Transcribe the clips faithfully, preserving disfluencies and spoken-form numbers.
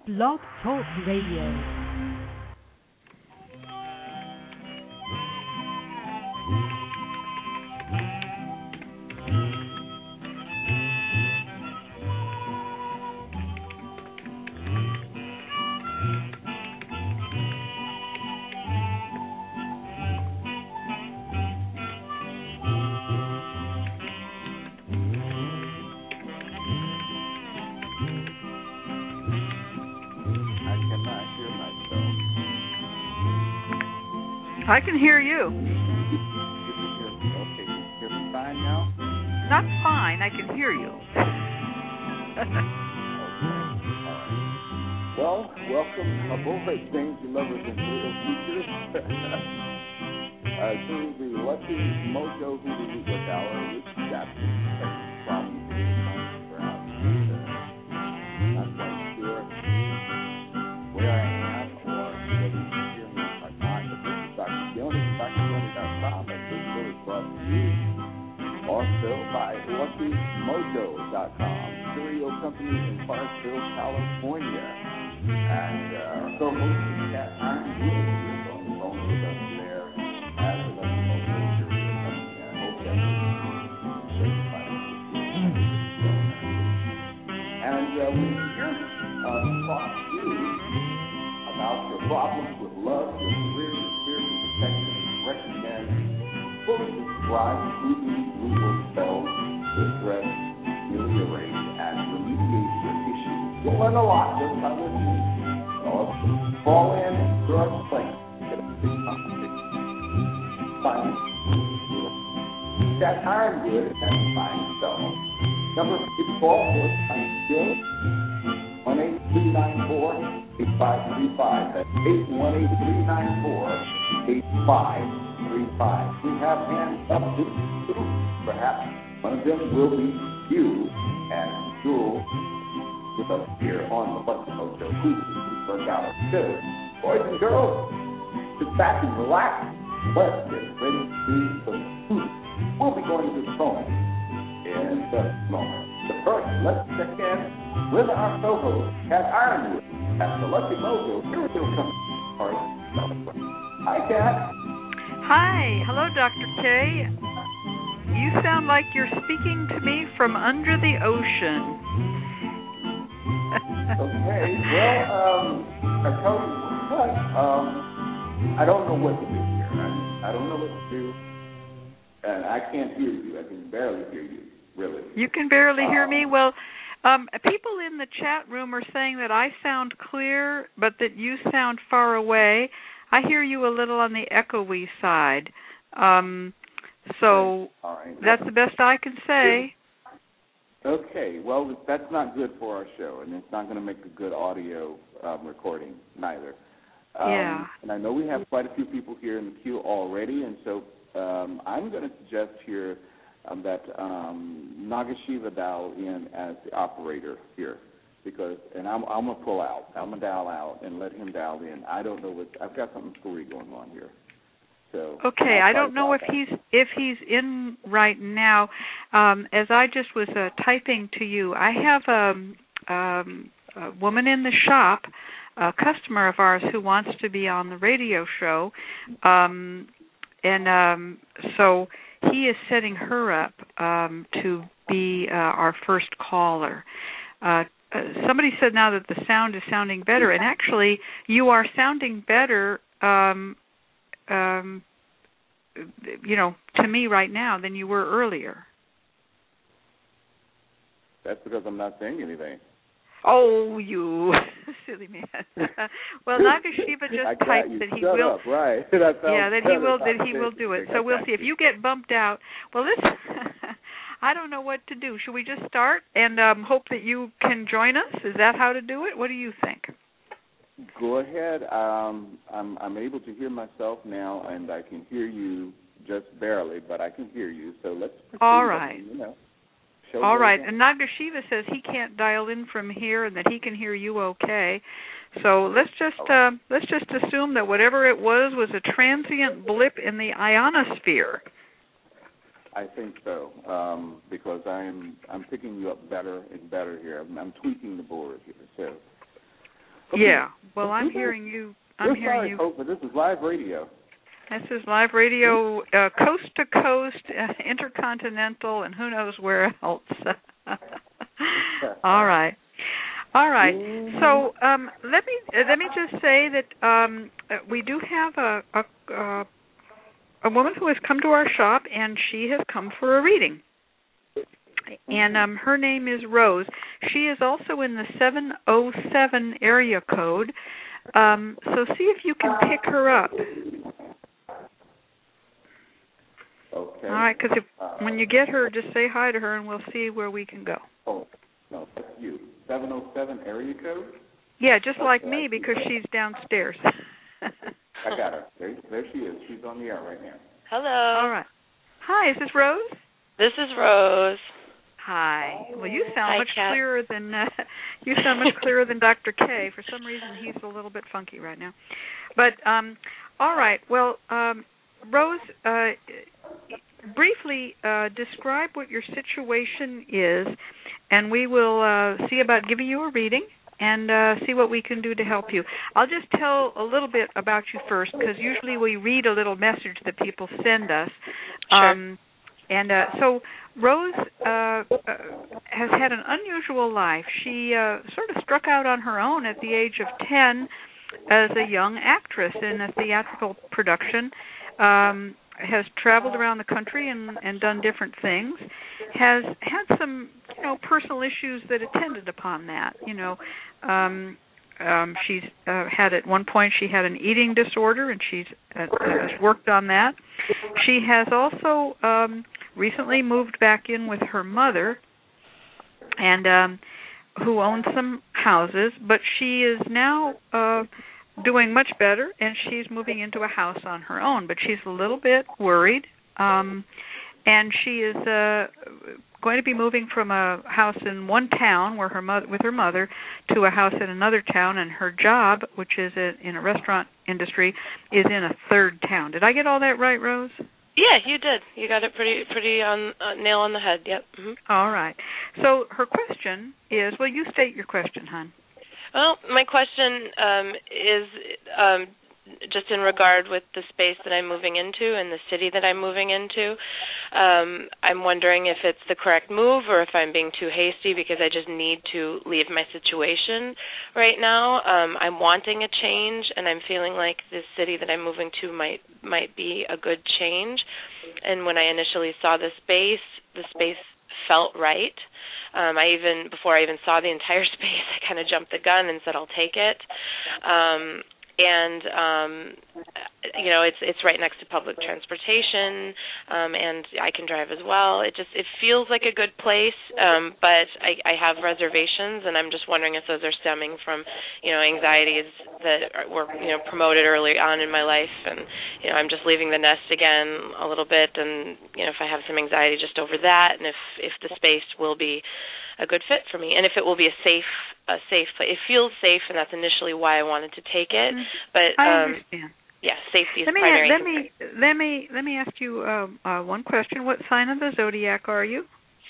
Blog Talk Radio. I can hear you. Okay, you hear me fine now? Not fine, I can hear you. Okay, all right. Well, welcome aboard, Things You Lovers and Little Futures, uh, to the Lucky Mojo Hoodoo Weekly Hour, which is Jackson, from the ground. Not quite sure where I am or whether you can hear me or not, but this is Doctor Gilney, D R Gilney dot com, and this show is brought to you also by Lucky Mojo dot com, Curio Company in Parsville, California. And uh, our co-host is Cat Iron Wood, who's on the phone with us there as the Lucky Mojo Curio Company. I hope that everybody and uh, we're here uh, to talk to you about your problems with love, your career, your spiritual protection, and recommend fully described voodoo ritual spells to address, ameliorate, and remediate your issues. You'll learn a lot just by listening. So fall in, drug play, get a big competition. Find that iron good and find spell. Number to call for is still one eight three nine four eight five three five. That's eight one eight three nine four eight five three five. We have hands up to two. Perhaps one of them will be you and Jewel with us here on the Lucky Mojo Hoodoo Work Out of Two. Boys and girls, sit back and relax. Let's get ready to do some food. We'll be going to the phone in just a moment. But first, let's check in with our co-host, Cat Ironwood, at the Lucky Mojo Curio Company. Hi, Cat. Hi. Hello, Doctor K. You sound like you're speaking to me from under the ocean. Okay. Well, um, I tell you what, um, I don't know what to do here. I, I don't know what to do. And I can't hear you. I can barely hear you, really. You can barely hear um, me? Well, um, people in the chat room are saying that I sound clear, but that you sound far away. I hear you a little on the echoey side. Um, so all right. That's the best I can say. Okay. Well, that's not good for our show, and it's not going to make a good audio um, recording neither. Um, yeah. And I know we have quite a few people here in the queue already, and so Um, I'm going to suggest here um, that um, Nagashiva dial in as the operator here, because, and I'm, I'm going to pull out. I'm going to dial out and let him dial in. I don't know what, I've got something screwy going on here. So okay, I don't know if that. he's if he's in right now. Um, as I just was uh, typing to you, I have um, um, a woman in the shop, a customer of ours who wants to be on the radio show. Um, And um, so he is setting her up um, to be uh, our first caller. Uh, uh, somebody said now that the sound is sounding better, and actually you are sounding better, um, um, you know, to me right now than you were earlier. That's because I'm not saying anything. Oh, you silly man! Well, Nagashiva just typed that he Shut will. Up, right? that yeah, that he will. That he will do it. So we'll see. If you get bumped out, well, this. I don't know what to do. Should we just start and um, hope that you can join us? Is that how to do it? What do you think? Go ahead. Um, I'm I'm able to hear myself now, and I can hear you just barely, but I can hear you. So let's proceed. All right. You know. All right, and Nagashiva says he can't dial in from here and that he can hear you okay. So let's just uh, let's just assume that whatever it was was a transient blip in the ionosphere. I think so, um, because I'm I'm picking you up better and better here. I'm, I'm tweaking the board here. So Okay. Yeah. Well, I'm hearing you. I'm We're hearing sorry, you. folks, but this is live radio. This is live radio, uh, coast to coast, uh, intercontinental, and who knows where else. All right. All right. So um, let me uh, let me just say that um, uh, we do have a a, uh, a woman who has come to our shop, and she has come for a reading. And um, her name is Rose. She is also in the seven oh seven area code. Um, so see if you can pick her up. Okay. All right, because when you get her, just say hi to her, and we'll see where we can go. Oh, no, that's you. seven oh seven area code? Yeah, just like me, because she's downstairs. I got her. There, there she is. She's on the air right now. Hello. All right. Hi, is this Rose? This is Rose. Hi. Well, you sound Hi, much Kat. clearer than uh, you sound much clearer than Doctor K. For some reason, he's a little bit funky right now. But um, all right. Well, um, Rose, uh, briefly uh, describe what your situation is, and we will uh, see about giving you a reading and uh, see what we can do to help you. I'll just tell a little bit about you first, because usually we read a little message that people send us. Sure. Um, and uh, so Rose uh, uh, has had an unusual life. She uh, sort of struck out on her own at the age of ten as a young actress in a theatrical production. Um, has traveled around the country and, and done different things, has had some, you know, personal issues that attended upon that. You know, um, um, she's uh, had at one point she had an eating disorder, and she's uh, has worked on that. She has also um, recently moved back in with her mother, and um, who owns some houses, but she is now Uh, doing much better, and she's moving into a house on her own, but she's a little bit worried, um, and she is uh, going to be moving from a house in one town where her mother, with her mother, to a house in another town, and her job, which is a, in a restaurant industry, is in a third town. Did I get all that right, Rose? Yeah, you did. You got it pretty pretty on uh, nail on the head. Yep. Mm-hmm. All right. So her question is, well, you state your question, hon. Well, my question um, is um, just in regard with the space that I'm moving into and the city that I'm moving into. Um, I'm wondering if it's the correct move or if I'm being too hasty, because I just need to leave my situation right now. Um, I'm wanting a change, and I'm feeling like this city that I'm moving to might might be a good change. And when I initially saw the space, the space felt right. Um, I even, before I even saw the entire space, I kind of jumped the gun and said, I'll take it. Um, and, um, you know, it's it's right next to public transportation, um, and I can drive as well. It just, it feels like a good place, um, but I, I have reservations, and I'm just wondering if those are stemming from, you know, anxieties that were, you know, promoted early on in my life. And, you know, I'm just leaving the nest again a little bit, and, you know, if I have some anxiety just over that, and if, if the space will be a good fit for me, and if it will be a safe, a safe place. It feels safe, and that's initially why I wanted to take it. But I um, understand. Yeah, safety is let me, primary. Let me let me let me ask you uh, uh, one question. What sign of the zodiac are you?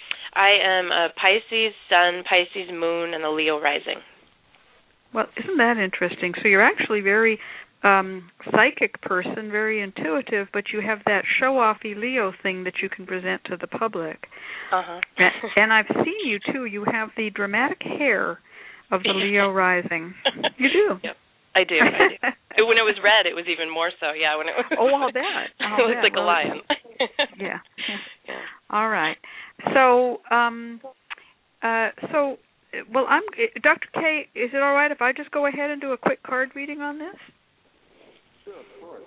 I am a Pisces Sun, Pisces Moon, and a Leo rising. Well, isn't that interesting? So you're actually very um, psychic person, very intuitive, but you have that show-offy Leo thing that you can present to the public. Uh-huh. and, and I've seen you, too. You have the dramatic hair of the Leo rising. You do. Yep. I do. I do. When it was red, it was even more so. Yeah. When it was. Oh, I'll bet. I'll it looked bet. like well, a lion. yeah. yeah. All right. So, um, uh, so, well, I'm Doctor K. Is it all right if I just go ahead and do a quick card reading on this? Sure, of course.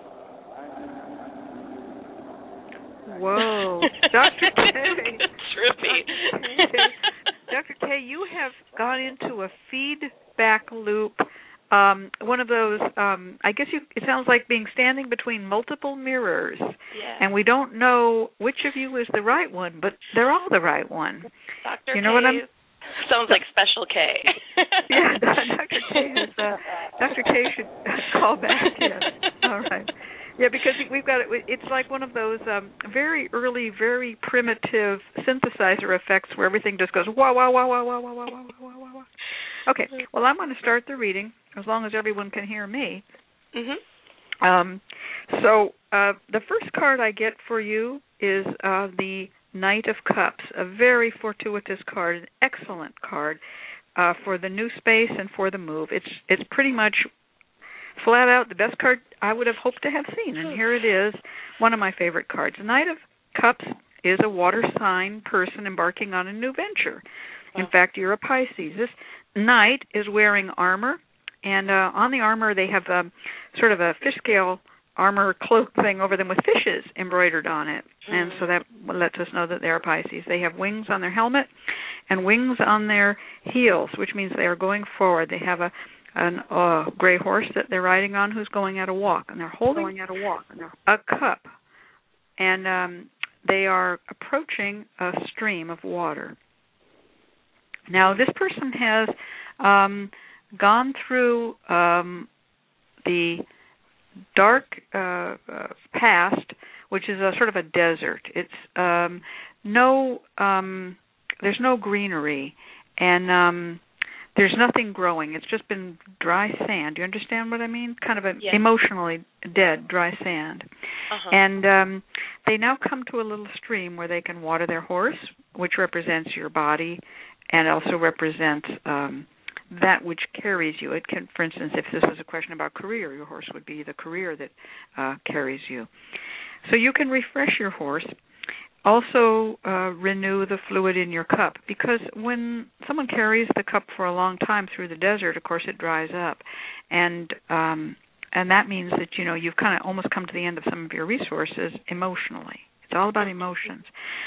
Whoa, Doctor K. Trippy. Doctor K, you have gone into a feedback loop. Um, one of those, um, I guess you, it sounds like being standing between multiple mirrors. Yeah. And we don't know which of you is the right one, but they're all the right one. Doctor You know K what I'm... sounds like Special K. Yeah, Doctor K is, uh, Doctor K should call back, yes. All right. Yeah, because we've got, it's like one of those um, very early, very primitive synthesizer effects where everything just goes wah, wah, wah, wah, wah, wah, wah, wah, wah, wah, wah. Okay. Well, I'm going to start the reading as long as everyone can hear me. Mm-hmm. Um, so uh, the first card I get for you is uh, the Knight of Cups, a very fortuitous card, an excellent card uh, for the new space and for the move. It's it's pretty much flat out the best card I would have hoped to have seen, and here it is, one of my favorite cards. The Knight of Cups is a water sign person embarking on a new venture. In fact, you're a Pisces. This knight is wearing armor, and uh, on the armor they have um, sort of a fish scale armor cloak thing over them with fishes embroidered on it, and so that lets us know that they are Pisces. They have wings on their helmet and wings on their heels, which means they are going forward. They have a an uh, gray horse that they're riding on who's going at a walk, and they're holding going at a walk a cup, and um, they are approaching a stream of water. Now, this person has um, gone through um, the dark uh, uh, past, which is a sort of a desert. It's um, no, um, there's no greenery, and um, there's nothing growing. It's just been dry sand. Do you understand what I mean? Kind of a yes. emotionally dead, dry sand. Uh-huh. And um, they now come to a little stream where they can water their horse, which represents your body, and also represents um, that which carries you. It can, for instance, if this was a question about career, your horse would be the career that uh, carries you. So you can refresh your horse. Also uh, renew the fluid in your cup, because when someone carries the cup for a long time through the desert, of course, it dries up, and um, and that means that you know you've kind of almost come to the end of some of your resources emotionally. It's all about emotions.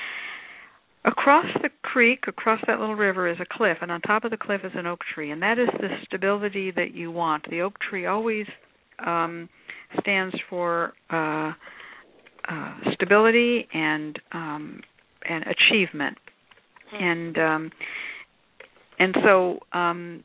Across the creek, across that little river, is a cliff, and on top of the cliff is an oak tree, and that is the stability that you want. The oak tree always um, stands for Uh, Uh, stability and um, and achievement, hmm. and um, and so um,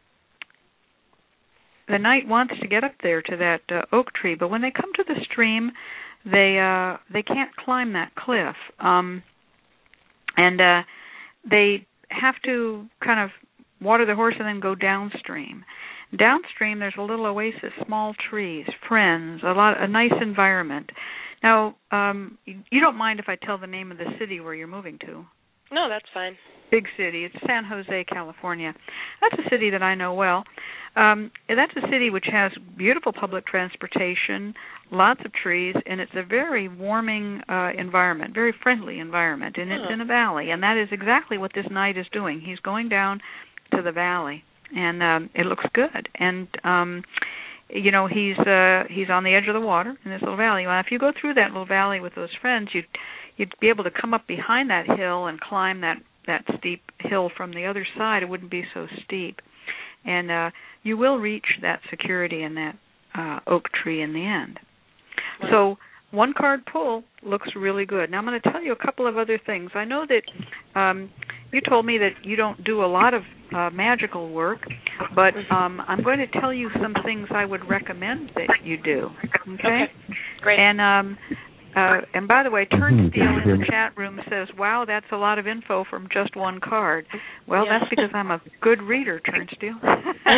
the knight wants to get up there to that uh, oak tree, but when they come to the stream, they uh, they can't climb that cliff, um, and uh, they have to kind of water the horse and then go downstream. Downstream, there's a little oasis, small trees, friends, a lot, a nice environment. Now, um, you don't mind if I tell the name of the city where you're moving to? No, that's fine. Big city. It's San Jose, California. That's a city that I know well. Um, that's a city which has beautiful public transportation, lots of trees, and it's a very warming uh, environment, very friendly environment, and it's oh. in a valley. And that is exactly what this knight is doing. He's going down to the valley, and um, it looks good. And um You know, he's uh, he's on the edge of the water in this little valley. Well, if you go through that little valley with those friends, you'd you'd be able to come up behind that hill and climb that, that steep hill from the other side. It wouldn't be so steep, and uh, you will reach that security in that uh, oak tree in the end. Wow. So one card pull looks really good. Now I'm going to tell you a couple of other things. I know that um, you told me that you don't do a lot of uh, magical work, but um, I'm going to tell you some things I would recommend that you do. Okay? Okay. Great. And um, uh, and by the way, Turnstile in the chat room says, "Wow, that's a lot of info from just one card." Well, yeah. That's because I'm a good reader, Turnstile. uh,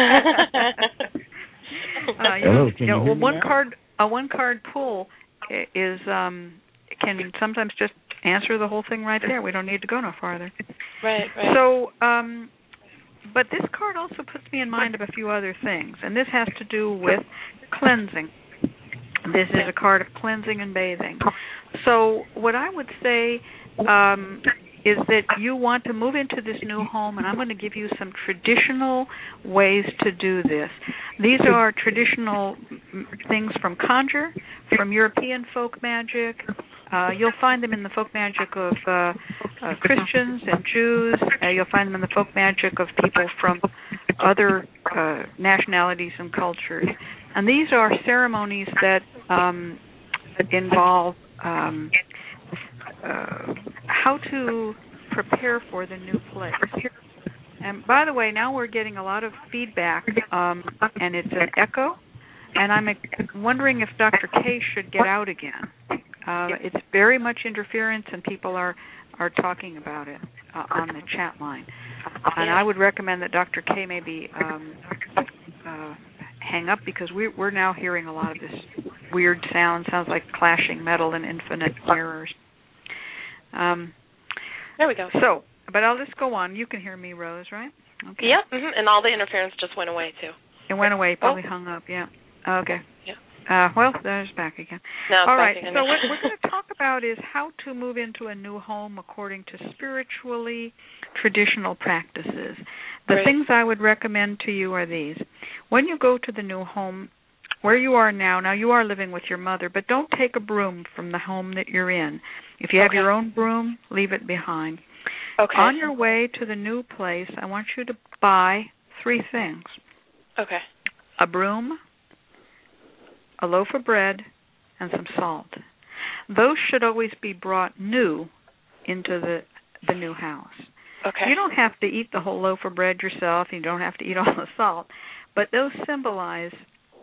you Hello, know, can you know, you hear me one now? card, a one card pull is um, can sometimes just answer the whole thing right there. We don't need to go no farther. Right, right. So, um, but this card also puts me in mind of a few other things, and this has to do with cleansing. This is a card of cleansing and bathing. So what I would say um, is that you want to move into this new home, and I'm going to give you some traditional ways to do this. These are traditional things from conjure, from European folk magic. Uh, you'll find them in the folk magic of uh, uh, Christians and Jews. Uh, you'll find them in the folk magic of people from other uh, nationalities and cultures. And these are ceremonies that um, involve um, uh, how to prepare for the new place. And by the way, now we're getting a lot of feedback, um, and it's an echo. And I'm wondering if Doctor K should get out again. Uh, it's very much interference, and people are, are talking about it uh, on the chat line. and I would recommend that Doctor K maybe um, uh, hang up because we, we're now hearing a lot of this weird sound. Sounds like clashing metal and infinite mirrors. Um, there we go. So, but I'll just go on. You can hear me, Rose, right? Okay. Yep, mm-hmm. And all the interference just went away, too. It went away, probably oh. hung up, yeah. Okay. Yeah. Uh, well, there's back again. No, all right, again. So what we're going to talk about is how to move into a new home according to spiritually traditional practices. The Great. things I would recommend to you are these. When you go to the new home, where you are now, now you are living with your mother, but don't take a broom from the home that you're in. If you have okay. your own broom, leave it behind. Okay. On your way to the new place, I want you to buy three things. Okay. A broom, a loaf of bread, and some salt. Those should always be brought new into the the new house. Okay. You don't have to eat the whole loaf of bread yourself. You don't have to eat all the salt. But those symbolize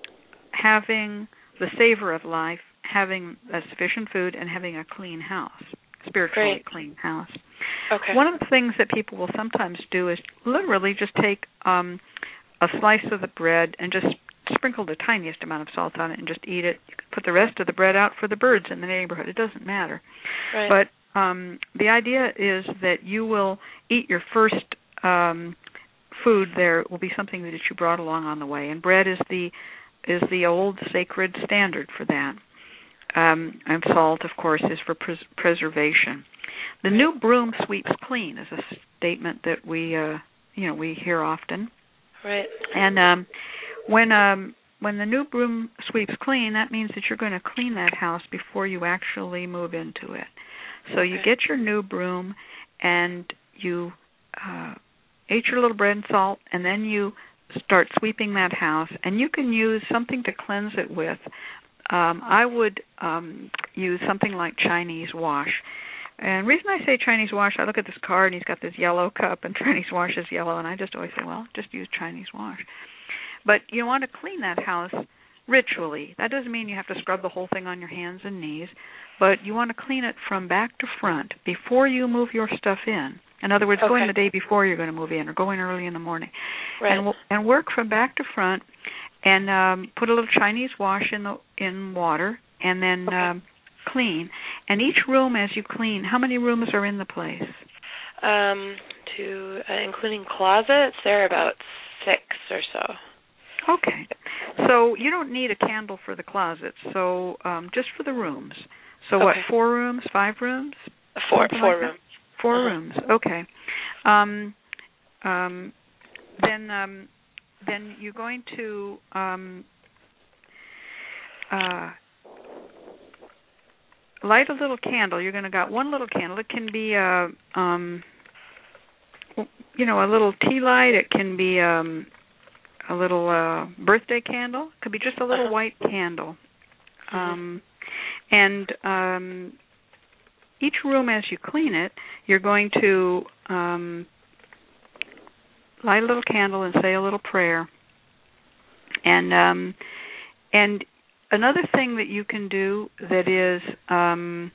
having the savor of life, having a sufficient food, and having a clean house, spiritually Great. clean house. Okay. One of the things that people will sometimes do is literally just take um, a slice of the bread and just sprinkle the tiniest amount of salt on it and just eat it. You can put the rest of the bread out for the birds in the neighborhood. It doesn't matter. Right. But um, the idea is that you will eat your first um, food there will be something that you brought along on the way, and bread is the is the old sacred standard for that. Um, and salt, of course, is for pres- preservation. The new broom sweeps clean is a statement that we, uh, you know, we hear often. Right. And um, when um, when the new broom sweeps clean, that means that you're going to clean that house before you actually move into it. So okay. you get your new broom and you uh, eat your little bread and salt, and then you start sweeping that house. And you can use something to cleanse it with. Um, I would um, use something like Chinese wash. And the reason I say Chinese wash, I look at this card and he's got this yellow cup, and Chinese wash is yellow, and I just always say, well, just use Chinese wash. But you want to clean that house ritually. That doesn't mean you have to scrub the whole thing on your hands and knees, but you want to clean it from back to front before you move your stuff in. In other words, okay. go in the day before you're going to move in, or go in early in the morning. Right. And, and work from back to front, and um, put a little Chinese wash in the in water, and then okay. um, clean. And each room, as you clean, how many rooms are in the place? Um, to uh, including closets, there are about six or so. Okay, so you don't need a candle for the closets. So um, just for the rooms. So okay. what? Four rooms? Five rooms? Four. Something four like rooms. That? Four uh-huh. rooms. Okay. Um, um, then. Um, then you're going to um, uh, light a little candle. You're going to got one little candle. It can be a, um, you know, a little tea light. It can be um, a little uh, birthday candle. It could be just a little uh-huh. white candle. Um, and um, each room, as you clean it, you're going to um, light a little candle and say a little prayer. And um, and another thing that you can do that is um,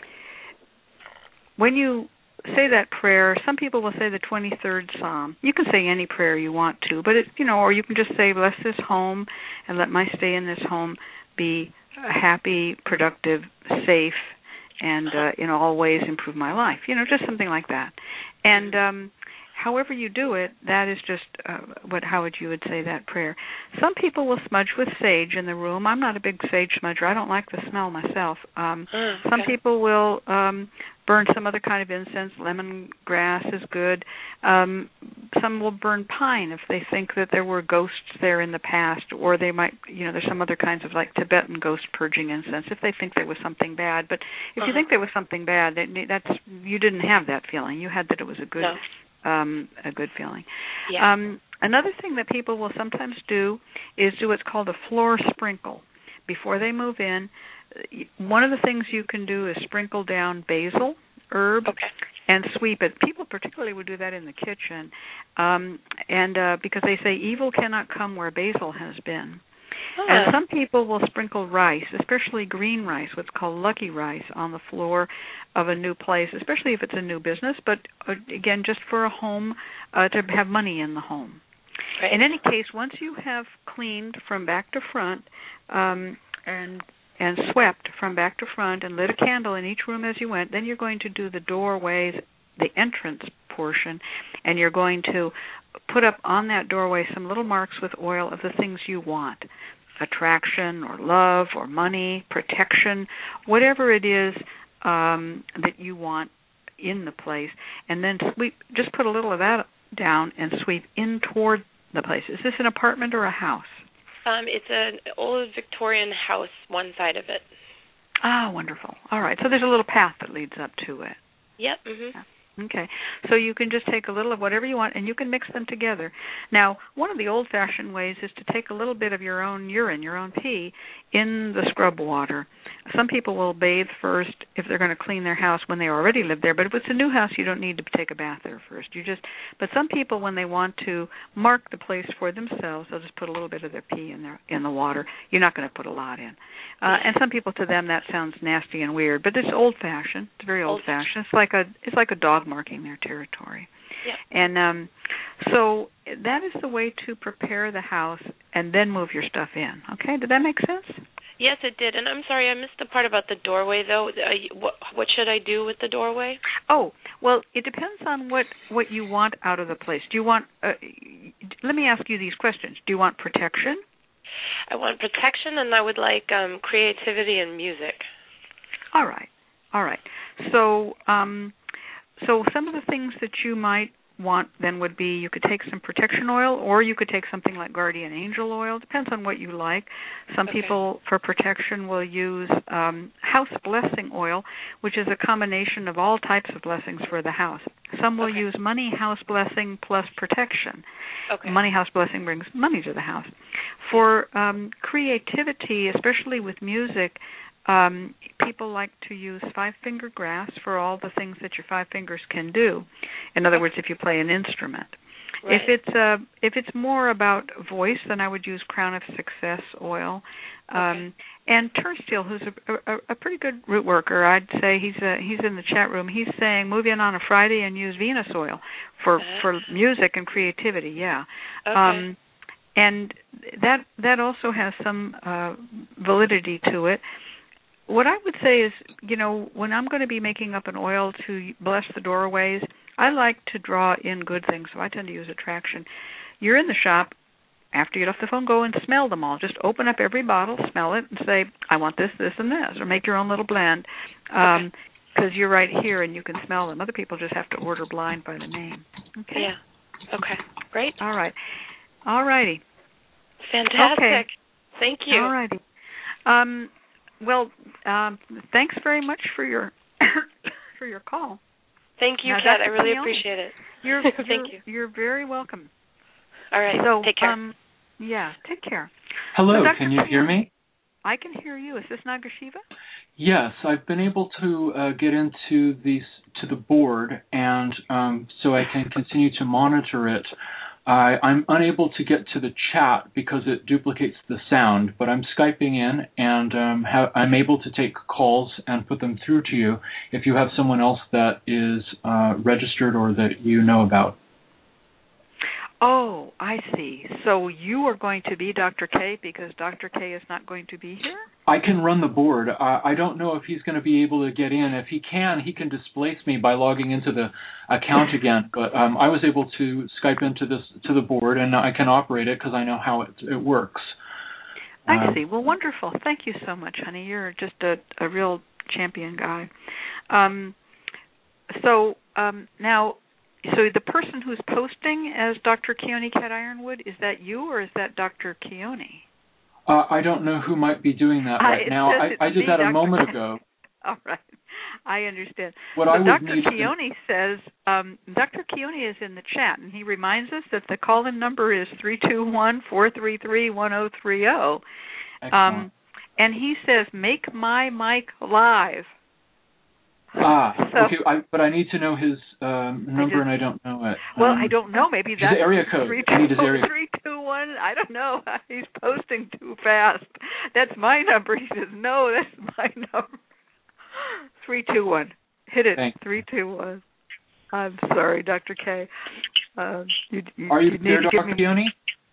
when you say that prayer, some people will say the twenty-third Psalm. You can say any prayer you want to, but it, you know, or you can just say, bless this home and let my stay in this home be happy, productive, safe, and uh, in all ways improve my life. You know, just something like that. And um, however you do it, that is just uh, what how would you would say that prayer. Some people will smudge with sage in the room. I'm not a big sage smudger. I don't like the smell myself. Um, oh, okay. Some people will um, burn some other kind of incense. Lemongrass is good. Um, some will burn pine if they think that there were ghosts there in the past, or they might, you know, there's some other kinds of like Tibetan ghost purging incense if they think there was something bad. But if uh-huh. you think there was something bad, that, that's you didn't have that feeling. You had that it was a good. No. Um, a good feeling. Yeah. Um, another thing that people will sometimes do is do what's called a floor sprinkle. Before they move in, one of the things you can do is sprinkle down basil, herb, okay. and sweep it. People particularly would do that in the kitchen, um, and uh, because they say evil cannot come where basil has been. Huh. And some people will sprinkle rice, especially green rice, what's called lucky rice, on the floor of a new place, especially if it's a new business, but uh, again, just for a home, uh, to have money in the home. Right. In any case, once you have cleaned from back to front um, and and swept from back to front and lit a candle in each room as you went, then you're going to do the doorways, the entrance portion, and you're going to put up on that doorway some little marks with oil of the things you want: attraction or love or money, protection, whatever it is um, that you want in the place. And then sweep, just put a little of that down and sweep in toward the place. Is this an apartment or a house? Um, it's an old Victorian house, one side of it. Ah, wonderful. All right. So there's a little path that leads up to it. Yep. Mhm. Yeah. Okay. So you can just take a little of whatever you want, and you can mix them together. Now, one of the old-fashioned ways is to take a little bit of your own urine, your own pee, in the scrub water. Some people will bathe first if they're going to clean their house when they already live there, but if it's a new house, you don't need to take a bath there first. You just, but some people, when they want to mark the place for themselves, they'll just put a little bit of their pee in their in the water. You're not going to put a lot in. Uh, and some people, to them, that sounds nasty and weird, but it's old-fashioned. It's very old-fashioned. It's like a it's like a dog marking their territory. Yep. And um, so that is the way to prepare the house and then move your stuff in. Okay, did that make sense? Yes, it did. And I'm sorry, I missed the part about the doorway, though. Uh, what, what should I do with the doorway? Oh, well, it depends on what, what you want out of the place. Do you want, uh, let me ask you these questions. Do you want protection? I want protection, and I would like um, creativity and music. All right. All right. So, um, so some of the things that you might want then would be, you could take some protection oil, or you could take something like guardian angel oil. Depends on what you like. Some Okay. people for protection will use um, house blessing oil, which is a combination of all types of blessings for the house. Some will Okay. use money house blessing plus protection. Okay. Money house blessing brings money to the house. For um, creativity, especially with music, Um, people like to use five-finger grass for all the things that your five fingers can do. In other words, if you play an instrument. Right. If it's uh, if it's more about voice, then I would use Crown of Success oil. Um, Okay. And Turnstile, who's a, a, a pretty good root worker, I'd say he's a, he's in the chat room. He's saying move in on a Friday and use Venus oil for Uh-huh. for music and creativity. Yeah. Okay. Um, and that that also has some uh, validity to it. What I would say is, you know, when I'm going to be making up an oil to bless the doorways, I like to draw in good things, so I tend to use attraction. You're in the shop. After you get off the phone, go and smell them all. Just open up every bottle, smell it, and say, I want this, this, and this, or make your own little blend, because um, you're right here and you can smell them. Other people just have to order blind by the name. Okay? Yeah. Okay. Great. All right. All righty. Fantastic. Okay. Thank you. All righty. Um, well, um, thanks very much for your for your call. Thank you, Now, Kat. Doctor I really Keone, appreciate it. You're, Thank you're, you. You're very welcome. All right. So, take care. Um, yeah, take care. Hello, So, Doctor can you hear Keone, me? I can hear you. Is this Nagashiva? Yes, I've been able to uh, get into these to the board, and um, so I can continue to monitor it. I, I'm unable to get to the chat because it duplicates the sound, but I'm Skyping in, and um, ha- I'm able to take calls and put them through to you if you have someone else that is uh, registered or that you know about. Oh, I see. So you are going to be Doctor K because Doctor K is not going to be here? I can run the board. Uh, I don't know if he's going to be able to get in. If he can, he can displace me by logging into the account again. But um, I was able to Skype into this to the board, and I can operate it because I know how it, it works. I Um, see. Well, wonderful. Thank you so much, honey. You're just a, a real champion guy. Um, so um, now, so the person who's posting as Doctor Keone Cat Ironwood, is that you or is that Doctor Keone? Uh, I don't know who might be doing that right uh, now. I, I did that a Doctor moment K- ago. All right. I understand. What so I would Doctor need Keone to... says, um, Doctor Keone is in the chat, and he reminds us that the call-in number is three two one, four three three, one zero three zero. Excellent. Um, and he says, make my mic live. Ah, so, okay, I, but I need to know his um, number, I just, and I don't know it. Well, um, I don't know. Maybe that's the area code. Three, I need his area. three, two, one. I don't know. He's posting too fast. That's my number. He says, no, that's my number. Three, two, one. Hit it. Thanks. Three, two, one. I'm sorry, Doctor K. Uh, you, you, Are you, you there, need to Doctor Keone?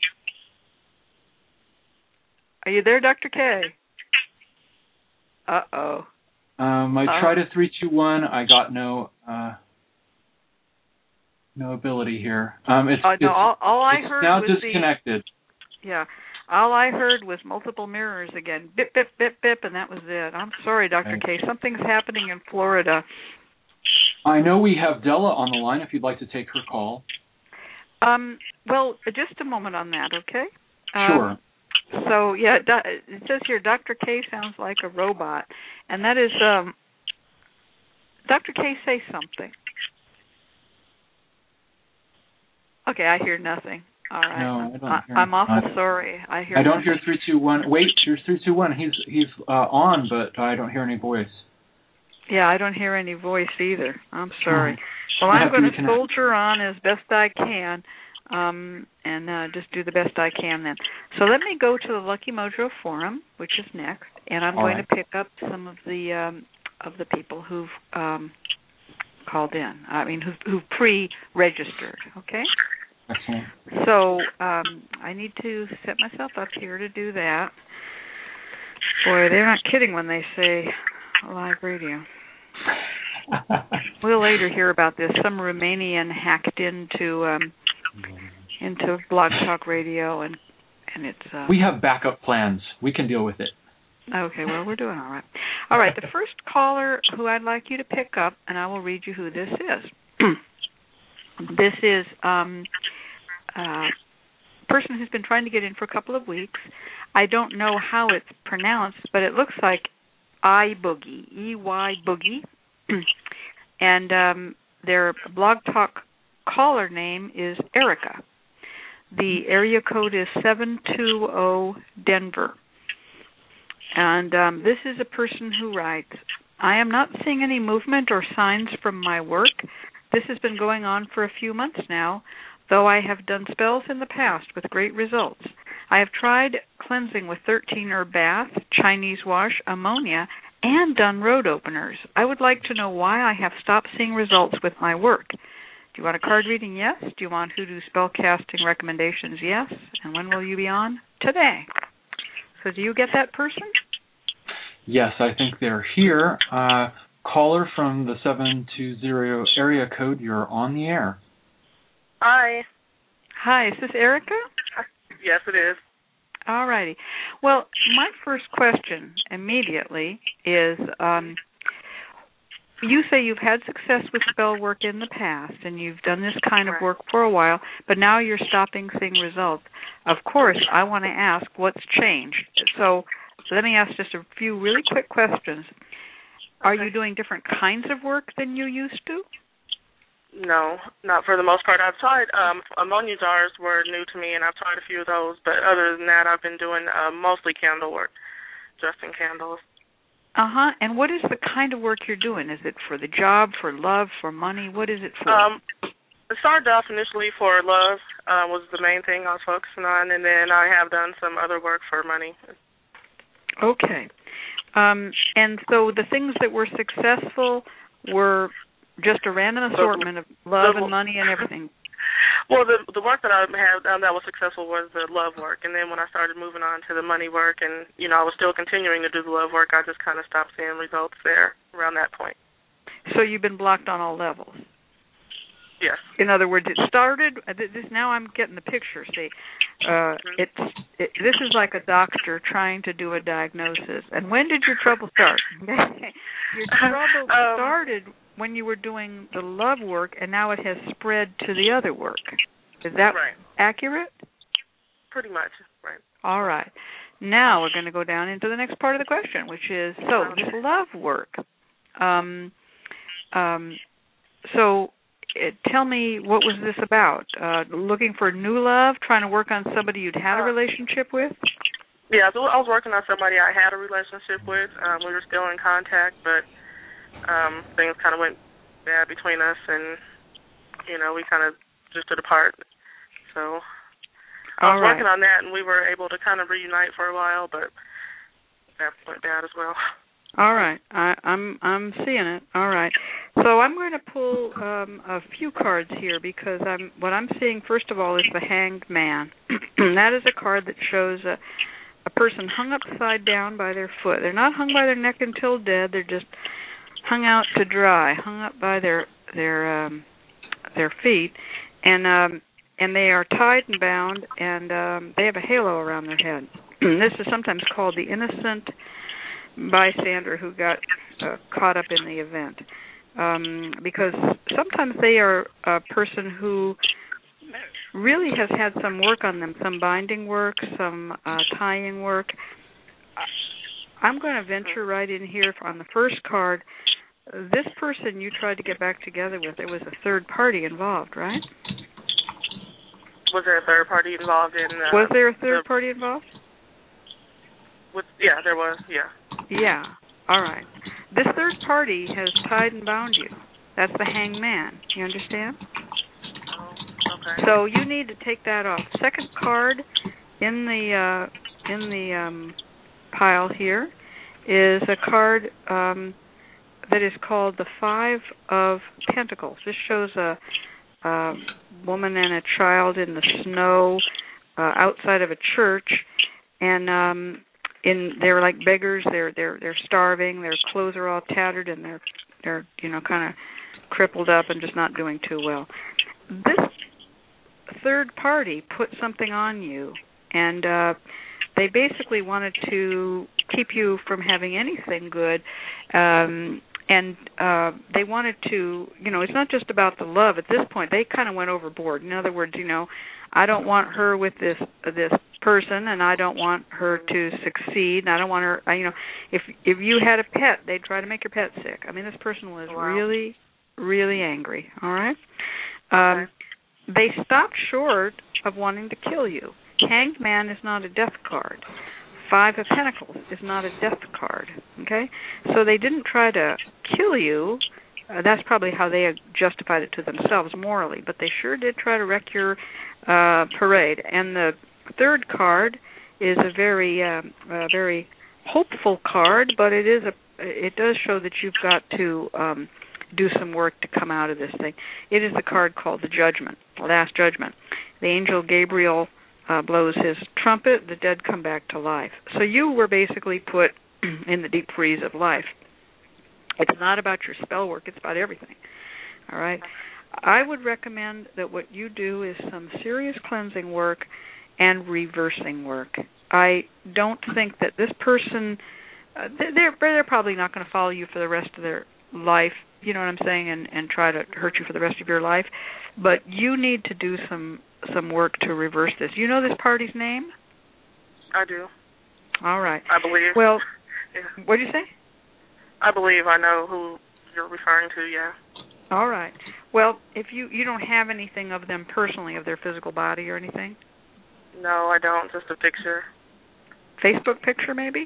Are you there, Doctor K? Uh-oh. Um, I Uh-oh. tried a three two one. I got no uh, no ability here. Um, it's, uh, no, it's, all, all I it's heard now was disconnected. The, yeah. All I heard was multiple mirrors again. Bip, bip, bip, bip, and that was it. I'm sorry, Doctor Okay. K. Something's happening in Florida. I know we have Della on the line if you'd like to take her call. Um, well, just a moment on that, okay? Sure. Um, so, yeah, it says here Doctor K sounds like a robot. And that is, um, Doctor K, say something. Okay, I hear nothing. All right. No, I don't I, hear I'm awful I, sorry. I hear I don't nothing. hear three two one. Wait, here's three two one. He's, he's uh, on, but I don't hear any voice. Yeah, I don't hear any voice either. I'm sorry. Mm-hmm. Well, I I'm going to reconnect. soldier on as best I can, um, and uh, just do the best I can then. So let me go to the Lucky Mojo Forum, which is next, and I'm All going right. to pick up some of the um, of the people who've um, called in. I mean, who've, who've pre-registered. Okay. Excellent. So um, I need to set myself up here to do that. Boy, they're not kidding when they say live radio. We'll later hear about this. Some Romanian hacked into um, into Blog Talk Radio, and and it's. Uh, we have backup plans. We can deal with it. Okay, well, we're doing all right. All right, the first caller who I'd like you to pick up, and I will read you who this is. This is um, a person who's been trying to get in for a couple of weeks. I don't know how it's pronounced, but it looks like iBoogie, E Y Boogie. And um, their Blog Talk caller name is Erica. The area code is seven two zero Denver. And um, this is a person who writes, I am not seeing any movement or signs from my work. This has been going on for a few months now, though I have done spells in the past with great results. I have tried cleansing with thirteen herb bath, Chinese wash, ammonia, and done road openers. I would like to know why I have stopped seeing results with my work. Do you want a card reading? Yes. Do you want hoodoo spell casting recommendations? Yes. And when will you be on? Today. So do you get that person? Yes, I think they're here. Uh, caller from the seven two zero area code, you're on the air. Hi. Hi, is this Erica? Yes, it is. All righty. Well, my first question immediately is, um, you say you've had success with spell work in the past, and you've done this kind of work for a while, but now you're stopping seeing results. Of course, I want to ask what's changed. So let me ask just a few really quick questions. Are Okay. you doing different kinds of work than you used to? No, not for the most part. I've tried, um, ammonia jars were new to me, and I've tried a few of those, but other than that, I've been doing uh, mostly candle work, just in candles. Uh-huh. And what is the kind of work you're doing? Is it for the job, for love, for money? What is it for? Um, it started off initially for love, uh, was the main thing I was focusing on, and then I have done some other work for money. Okay. Um, and so the things that were successful were just a random assortment of love and money and everything. Well, the the work that I had um, that was successful was the love work, and then when I started moving on to the money work, and you know I was still continuing to do the love work, I just kind of stopped seeing results there around that point. So you've been blocked on all levels. Yes. In other words, it started. This now I'm getting the picture. See, uh, mm-hmm. it's it, this is like a doctor trying to do a diagnosis. And when did your trouble start? Your trouble um, started when you were doing the love work, and now it has spread to the other work. Is that right. accurate? Pretty much, right. All right. Now we're going to go down into the next part of the question, which is, so this love work. Um, um, so it, tell me, what was this about? Uh, looking for new love, trying to work on somebody you'd had a relationship with? Yeah, so I was working on somebody I had a relationship with. Um, we were still in contact, but um, things kind of went bad between us, and you know, we kind of drifted apart. So I was All right. working on that, and we were able to kind of reunite for a while, but that went bad as well. All right, I, I'm I'm seeing it. All right, so I'm going to pull um, a few cards here because I'm what I'm seeing first of all is the Hanged Man. That is a card that shows a, a person hung upside down by their foot. They're not hung by their neck until dead. They're just hung out to dry, hung up by their their um, their feet, and um, and they are tied and bound, and um, they have a halo around their head. This is sometimes called the innocent bystander who got uh, caught up in the event, um, because sometimes they are a person who really has had some work on them, some binding work, some uh, tying work. I'm going to venture right in here on the first card. This person you tried to get back together with, there was a third party involved, right? Was there a third party involved in? Uh, was there a third the, party involved? With, yeah, there was. Yeah. Yeah. All right. This third party has tied and bound you. That's the Hanged Man. You understand? Oh, okay. So you need to take that off. Second card in the uh, in the um, pile here is a card um, that is called the Five of Pentacles. This shows a, a woman and a child in the snow uh, outside of a church, and um, in they're like beggars. They're they're they're starving. Their clothes are all tattered, and they're they're you know kind of crippled up and just not doing too well. This third party put something on you, and uh, they basically wanted to keep you from having anything good, um, and uh, they wanted to, you know, it's not just about the love. At this point, they kind of went overboard. In other words, you know, I don't want her with this this person, and I don't want her to succeed, and I don't want her, I, you know, if if you had a pet, they'd try to make your pet sick. I mean, this person was wow. really, really angry, all right? Um, okay. They stopped short of wanting to kill you. Hanged Man is not a death card. Five of Pentacles is not a death card, okay? So they didn't try to kill you. Uh, that's probably how they justified it to themselves morally, but they sure did try to wreck your uh, parade. And the third card is a very, um, uh, very hopeful card, but it is a, it does show that you've got to um, do some work to come out of this thing. It is the card called the Judgment, the Last Judgment. The angel Gabriel uh, blows his trumpet, the dead come back to life. So you were basically put in the deep freeze of life. It's not about your spell work, it's about everything. All right? I would recommend that what you do is some serious cleansing work and reversing work. I don't think that this person, uh, they're, they're probably not going to follow you for the rest of their life, you know what I'm saying, and, and try to hurt you for the rest of your life. But you need to do some some work to reverse this. You know this party's name? I do. All right. I believe. Well, yeah. What did you say? I believe I know who you're referring to, yeah. All right. Well, if you, you don't have anything of them personally, of their physical body or anything? No, I don't. Just a picture. Facebook picture, maybe?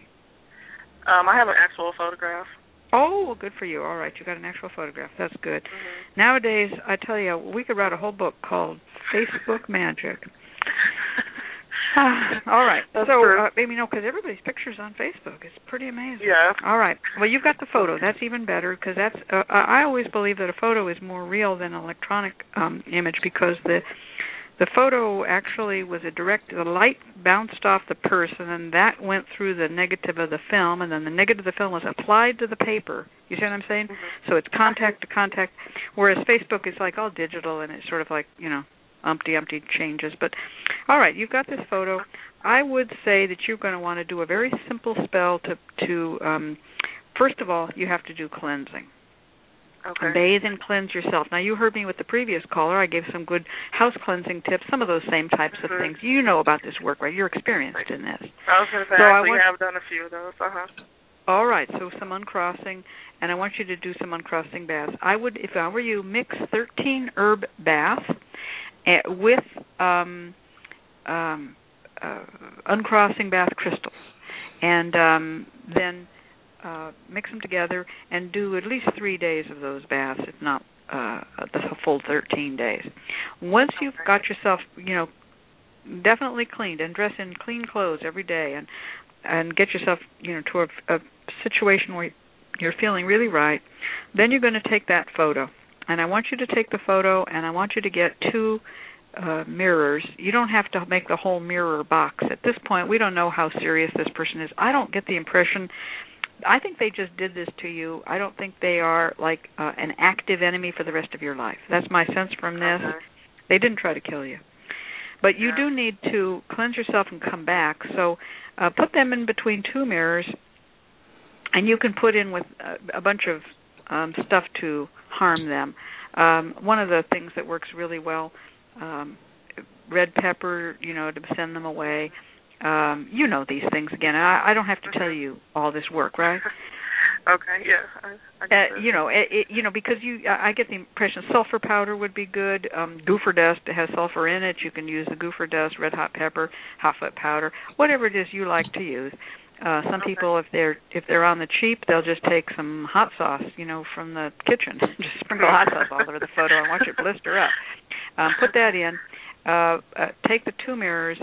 Um, I have an actual photograph. Oh, good for you. All right, you got an actual photograph. That's good. Mm-hmm. Nowadays, I tell you, we could write a whole book called Facebook Magic. All right. That's so, true. uh, maybe no, because everybody's pictures on Facebook. It's pretty amazing. Yeah. All right. Well, you've got the photo. That's even better because that's. Uh, I always believe that a photo is more real than an electronic um, image because the the photo actually was a direct. The light bounced off the person, and that went through the negative of the film, and then the negative of the film was applied to the paper. You see what I'm saying? Mm-hmm. So it's contact to contact, whereas Facebook is like all digital, and it's sort of like, you know, umpty umpty changes. But all right, you've got this photo. I would say that you're going to want to do a very simple spell to to um, first of all, you have to do cleansing. Okay. Bathe and cleanse yourself. Now, you heard me with the previous caller. I gave some good house cleansing tips, some of those same types mm-hmm. of things. You know about this work, right? You're experienced in this. I was going to say, so I I actually want, have done a few of those. Uh-huh. All right, so some uncrossing, and I want you to do some uncrossing baths. I would, if I were you, mix thirteen herb baths with um, um, uh, uncrossing bath crystals, and um, then uh, mix them together, and do at least three days of those baths, if not uh, the full thirteen days. Once you've got yourself, you know, definitely cleaned and dress in clean clothes every day, and and get yourself, you know, to a, a situation where you're feeling really right, then you're going to take that photo. And I want you to take the photo, and I want you to get two uh, mirrors. You don't have to make the whole mirror box. At this point, we don't know how serious this person is. I don't get the impression, I think they just did this to you. I don't think they are like uh, an active enemy for the rest of your life. That's my sense from this. Okay. They didn't try to kill you. But you do need to cleanse yourself and come back. So uh, put them in between two mirrors, and you can put in with a, a bunch of um, stuff to harm them. Um, one of the things that works really well, um, red pepper, you know, to send them away. Um, you know these things again. I, I don't have to tell you all this work, right? Okay, yeah. I, I get uh, you know, it, it, you know, because you, I get the impression sulfur powder would be good. Um, gopher dust has sulfur in it. You can use the gopher dust, red hot pepper, hot foot powder, whatever it is you like to use. Uh, some okay. people, if they're if they're on the cheap, they'll just take some hot sauce, you know, from the kitchen, just sprinkle hot sauce all over the photo and watch it blister up. Um, put that in. Uh, uh, take the two mirrors,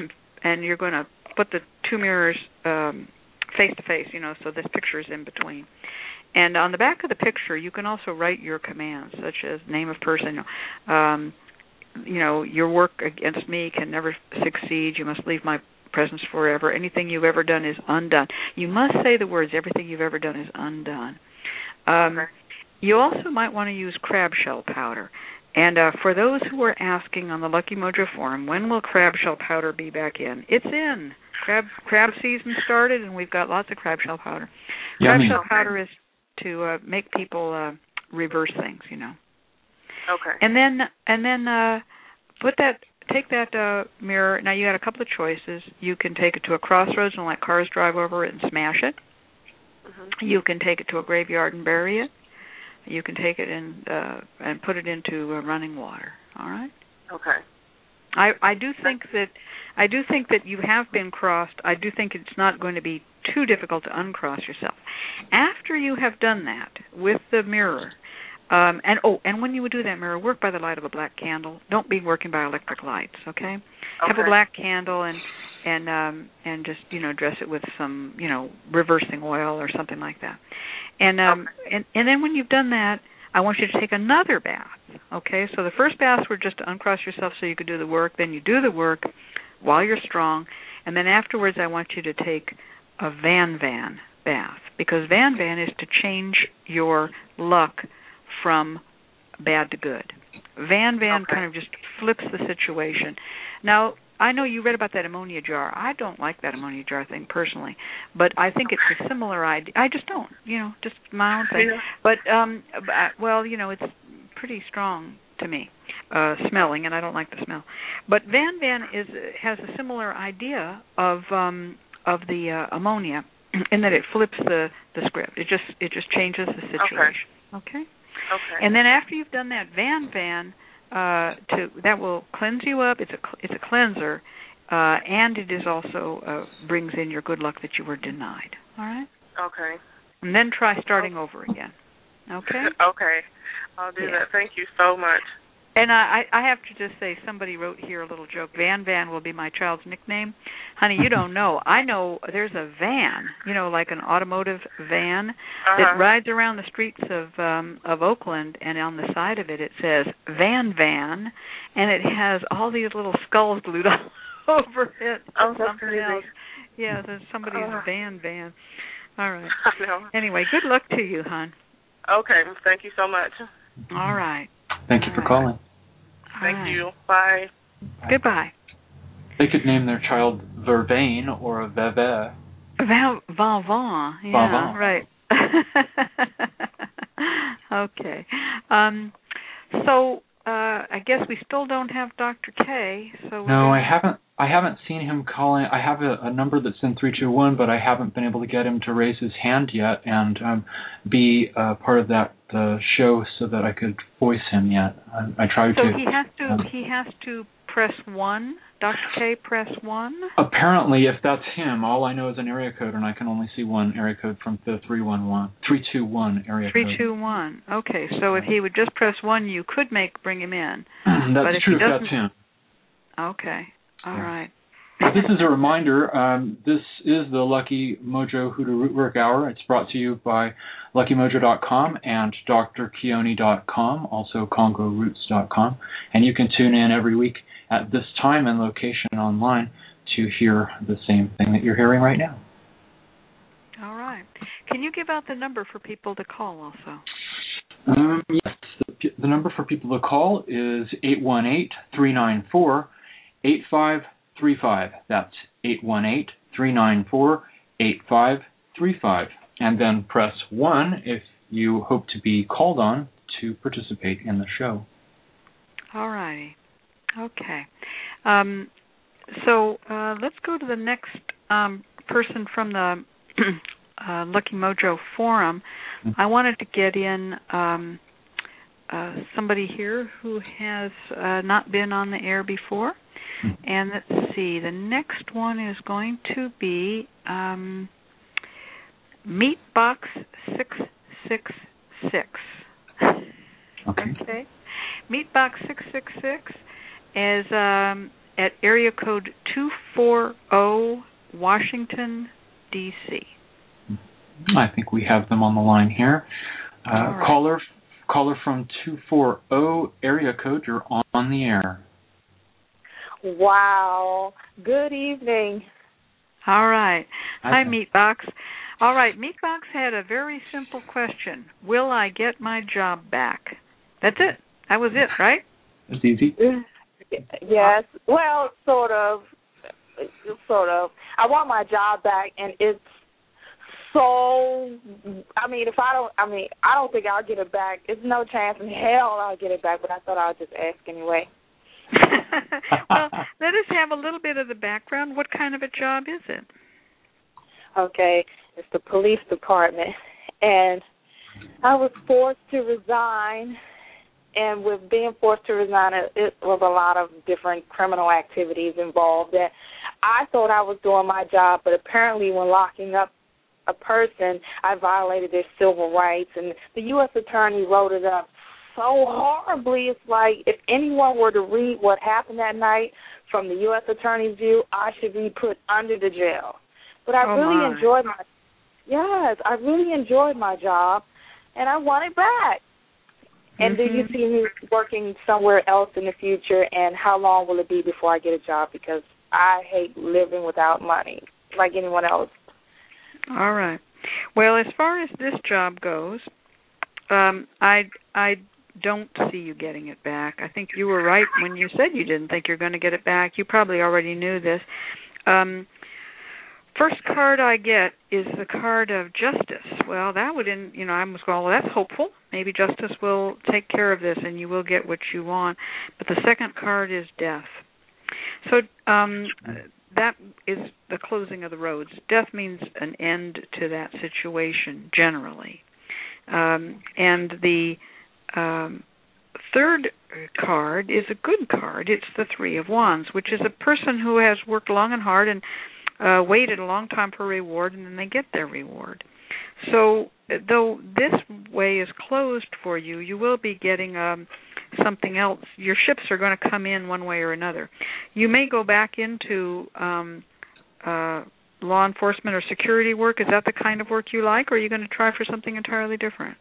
and you're going to put the two mirrors um, face to face, you know, so this picture is in between. And on the back of the picture, you can also write your commands, such as name of person, um, you know, your work against me can never succeed. You must leave my presence forever. Anything you've ever done is undone. You must say the words, everything you've ever done is undone. Um, okay. You also might want to use crab shell powder. And uh, for those who are asking on the Lucky Mojo forum, when will crab shell powder be back in? It's in. Crab crab season started, and we've got lots of crab shell powder. Crab Yummy. shell powder is to uh, make people uh, reverse things, you know. Okay. And then and then uh, put that. Take that uh, mirror. Now you got a couple of choices. You can take it to a crossroads and let cars drive over it and smash it. Mm-hmm. You can take it to a graveyard and bury it. You can take it in uh, and put it into uh, running water. All right. Okay. I, I do think that I do think that you have been crossed. I do think it's not going to be too difficult to uncross yourself. After you have done that with the mirror, um, and oh, and when you would do that mirror, work by the light of a black candle. Don't be working by electric lights. Okay. okay. Have a black candle and and um, and just you know dress it with some you know reversing oil or something like that. And um, okay. and and then when you've done that, I want you to take another bath, okay? So the first baths were just to uncross yourself so you could do the work. Then you do the work while you're strong. And then afterwards I want you to take a Van Van bath, because Van Van is to change your luck from bad to good. Van Van okay. kind of just flips the situation. Now, I know you read about that ammonia jar. I don't like that ammonia jar thing personally, but I think it's a similar idea. I just don't, you know, just my own thing. Yeah. But, um, well, you know, it's pretty strong to me, uh, smelling, and I don't like the smell. But Van Van is has a similar idea of um, of the uh, ammonia in that it flips the, the script. It just it just changes the situation. Okay. Okay. Okay. And then after you've done that Van Van. Uh, to that will cleanse you up. It's a it's a cleanser, uh, and it is also uh, brings in your good luck that you were denied. All right. Okay. And then try starting okay. over again. Okay. Okay. I'll do yeah. that. Thank you so much. And I, I have to just say, somebody wrote here a little joke. Van Van will be my child's nickname. Honey, you don't know. I know there's a van, you know, like an automotive van uh-huh. that rides around the streets of um, of Oakland, and on the side of it it says Van Van, and it has all these little skulls glued all over it. Oh, that's crazy. Else. Yeah, there's somebody's uh, Van Van. All right. I know. Anyway, good luck to you, hon. Okay. Thank you so much. All right. Thank you for calling. Thank right. you. Bye. Bye. Goodbye. They could name their child Vervain or Veve. Val Valvan. Yeah, Valvan. Right. Okay. Um, so uh, I guess we still don't have Doctor K. So no, I haven't. I haven't seen him calling. I have a, a number that's in three two one, but I haven't been able to get him to raise his hand yet and um, be uh, part of that uh, show so that I could voice him yet. I, I tried so to. So he has to. Um, he has to press one? Doctor K, press one? Apparently, if that's him, all I know is an area code, and I can only see one area code from the three one one, three two one area three code. three two one. Okay, so if he would just press one, you could make bring him in. That's but if true he if doesn't, that's him. Okay, all yeah. right. This is a reminder, um, this is the Lucky Mojo Hoodoo Rootwork Hour. It's brought to you by lucky mojo dot com and d r keone dot com, also congo roots dot com. And you can tune in every week at this time and location online to hear the same thing that you're hearing right now. All right. Can you give out the number for people to call also? Um, yes, the, the number for people to call is eight one eight, three nine four, eight five three five. That's eight one eight, three nine four, eight five three five. And then press one if you hope to be called on to participate in the show. All righty. Okay. Um, so uh, let's go to the next um, person from the uh, Lucky Mojo Forum. Mm-hmm. I wanted to get in um, uh, somebody here who has uh, not been on the air before. Mm-hmm. And let's see, the next one is going to be um, Meatbox six six six. Okay. Okay. Meatbox six six six is um, at area code two four zero, Washington, D C I think we have them on the line here. Uh, right. Caller, caller from two four zero area code. You're on the air. Wow. Good evening. All right. Hi, Hi, Meatbox. All right, Meatbox had a very simple question. Will I get my job back? That's it. That was it, right? It's easy. Yes. Well, sort of. Sort of. I want my job back, and it's so, I mean, if I don't, I mean, I don't think I'll get it back. There's no chance in hell I'll get it back, but I thought I'd just ask anyway. Well, let us have a little bit of the background. What kind of a job is it? Okay, it's the police department, and I was forced to resign, and with being forced to resign, it, it was a lot of different criminal activities involved that I thought I was doing my job, but apparently when locking up a person, I violated their civil rights, and the U S attorney wrote it up so horribly. It's like if anyone were to read what happened that night from the U S attorney's view, I should be put under the jail. But I oh really my. enjoyed my yes, I really enjoyed my job, and I want it back. And mm-hmm. do you see me working somewhere else in the future? And how long will it be before I get a job? Because I hate living without money, like anyone else. All right. Well, as far as this job goes, um, I I don't see you getting it back. I think you were right when you said you didn't think you're going to get it back. You probably already knew this. Um, first card I get is the card of justice. Well, that would, in, you know, I was going, well, that's hopeful. Maybe justice will take care of this and you will get what you want. But the second card is death. So um, that is the closing of the roads. Death means an end to that situation, generally. Um, and the um, third card is a good card. It's the Three of Wands, which is a person who has worked long and hard and uh, waited a long time for reward, and then they get their reward. So though this way is closed for you, you will be getting um, something else. Your ships are going to come in one way or another. You may go back into um, uh, law enforcement or security work. Is that the kind of work you like, or are you going to try for something entirely different?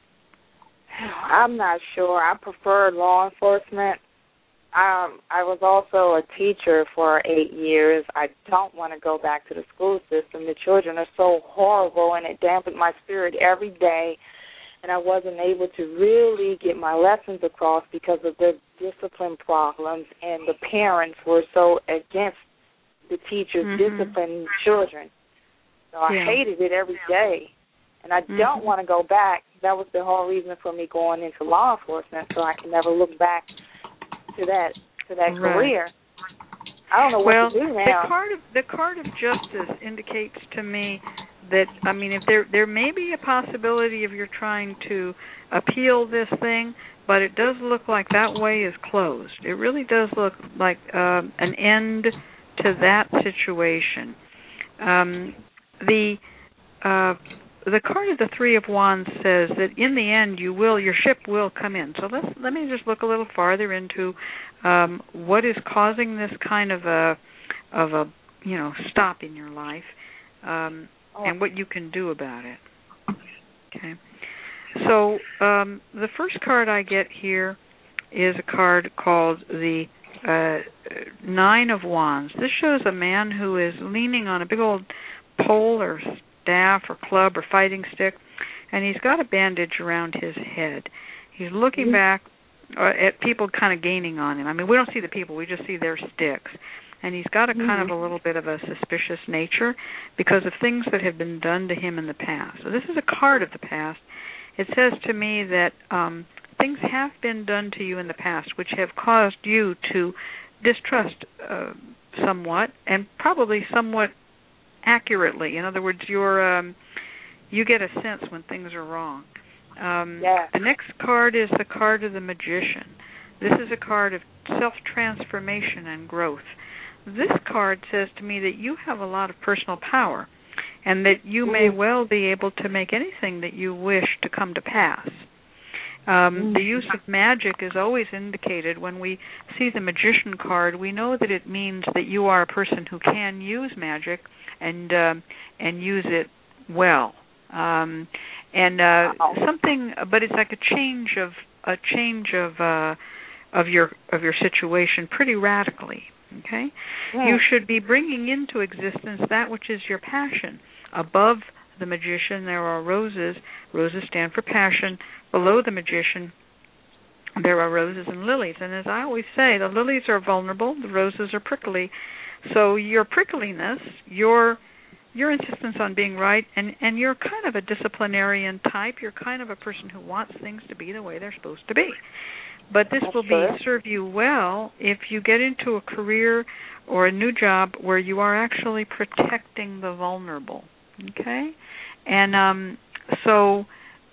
I'm not sure. I prefer law enforcement. Um, I was also a teacher for eight years. I don't want to go back to the school system. The children are so horrible, and it dampened my spirit every day. And I wasn't able to really get my lessons across because of the discipline problems, and the parents were so against the teachers mm-hmm. disciplining children. So I yeah. hated it every day. And I mm-hmm. don't want to go back. That was the whole reason for me going into law enforcement, so I can never look back to that to that right. career. I don't know what well, to do now. The card of the card of justice indicates to me that I mean, if there there may be a possibility of you're trying to appeal this thing, but it does look like that way is closed. It really does look like uh, an end to that situation. Um, the uh, the card of the Three of Wands says that in the end you will your ship will come in. So let's let me just look a little farther into um, what is causing this kind of a of a you know stop in your life, um, oh. and what you can do about it. Okay. So um, the first card I get here is a card called the uh, Nine of Wands. This shows a man who is leaning on a big old pole or staff or club or fighting stick, and he's got a bandage around his head. He's looking mm-hmm. back uh, at people kind of gaining on him. I mean, we don't see the people, we just see their sticks. And he's got a mm-hmm. kind of a little bit of a suspicious nature because of things that have been done to him in the past. So this is a card of the past. It says to me that um, things have been done to you in the past which have caused you to distrust uh, somewhat, and probably somewhat accurately. In other words, you're um, you get a sense when things are wrong. Um, yeah. The next card is the card of the Magician. This is a card of self-transformation and growth. This card says to me that you have a lot of personal power, and that you may well be able to make anything that you wish to come to pass. Um, the use of magic is always indicated when we see the Magician card. We know that it means that you are a person who can use magic and uh, and use it well. Um, and uh, something, but it's like a change of a change of uh, of your of your situation pretty radically. Okay, yeah. You should be bringing into existence that which is your passion. Above the Magician, there are roses. Roses stand for passion. Below the Magician, there are roses and lilies. And as I always say, the lilies are vulnerable, the roses are prickly. So your prickliness, your your insistence on being right, and, and you're kind of a disciplinarian type. You're kind of a person who wants things to be the way they're supposed to be. But this will be serve you well if you get into a career or a new job where you are actually protecting the vulnerable. Okay, and um, so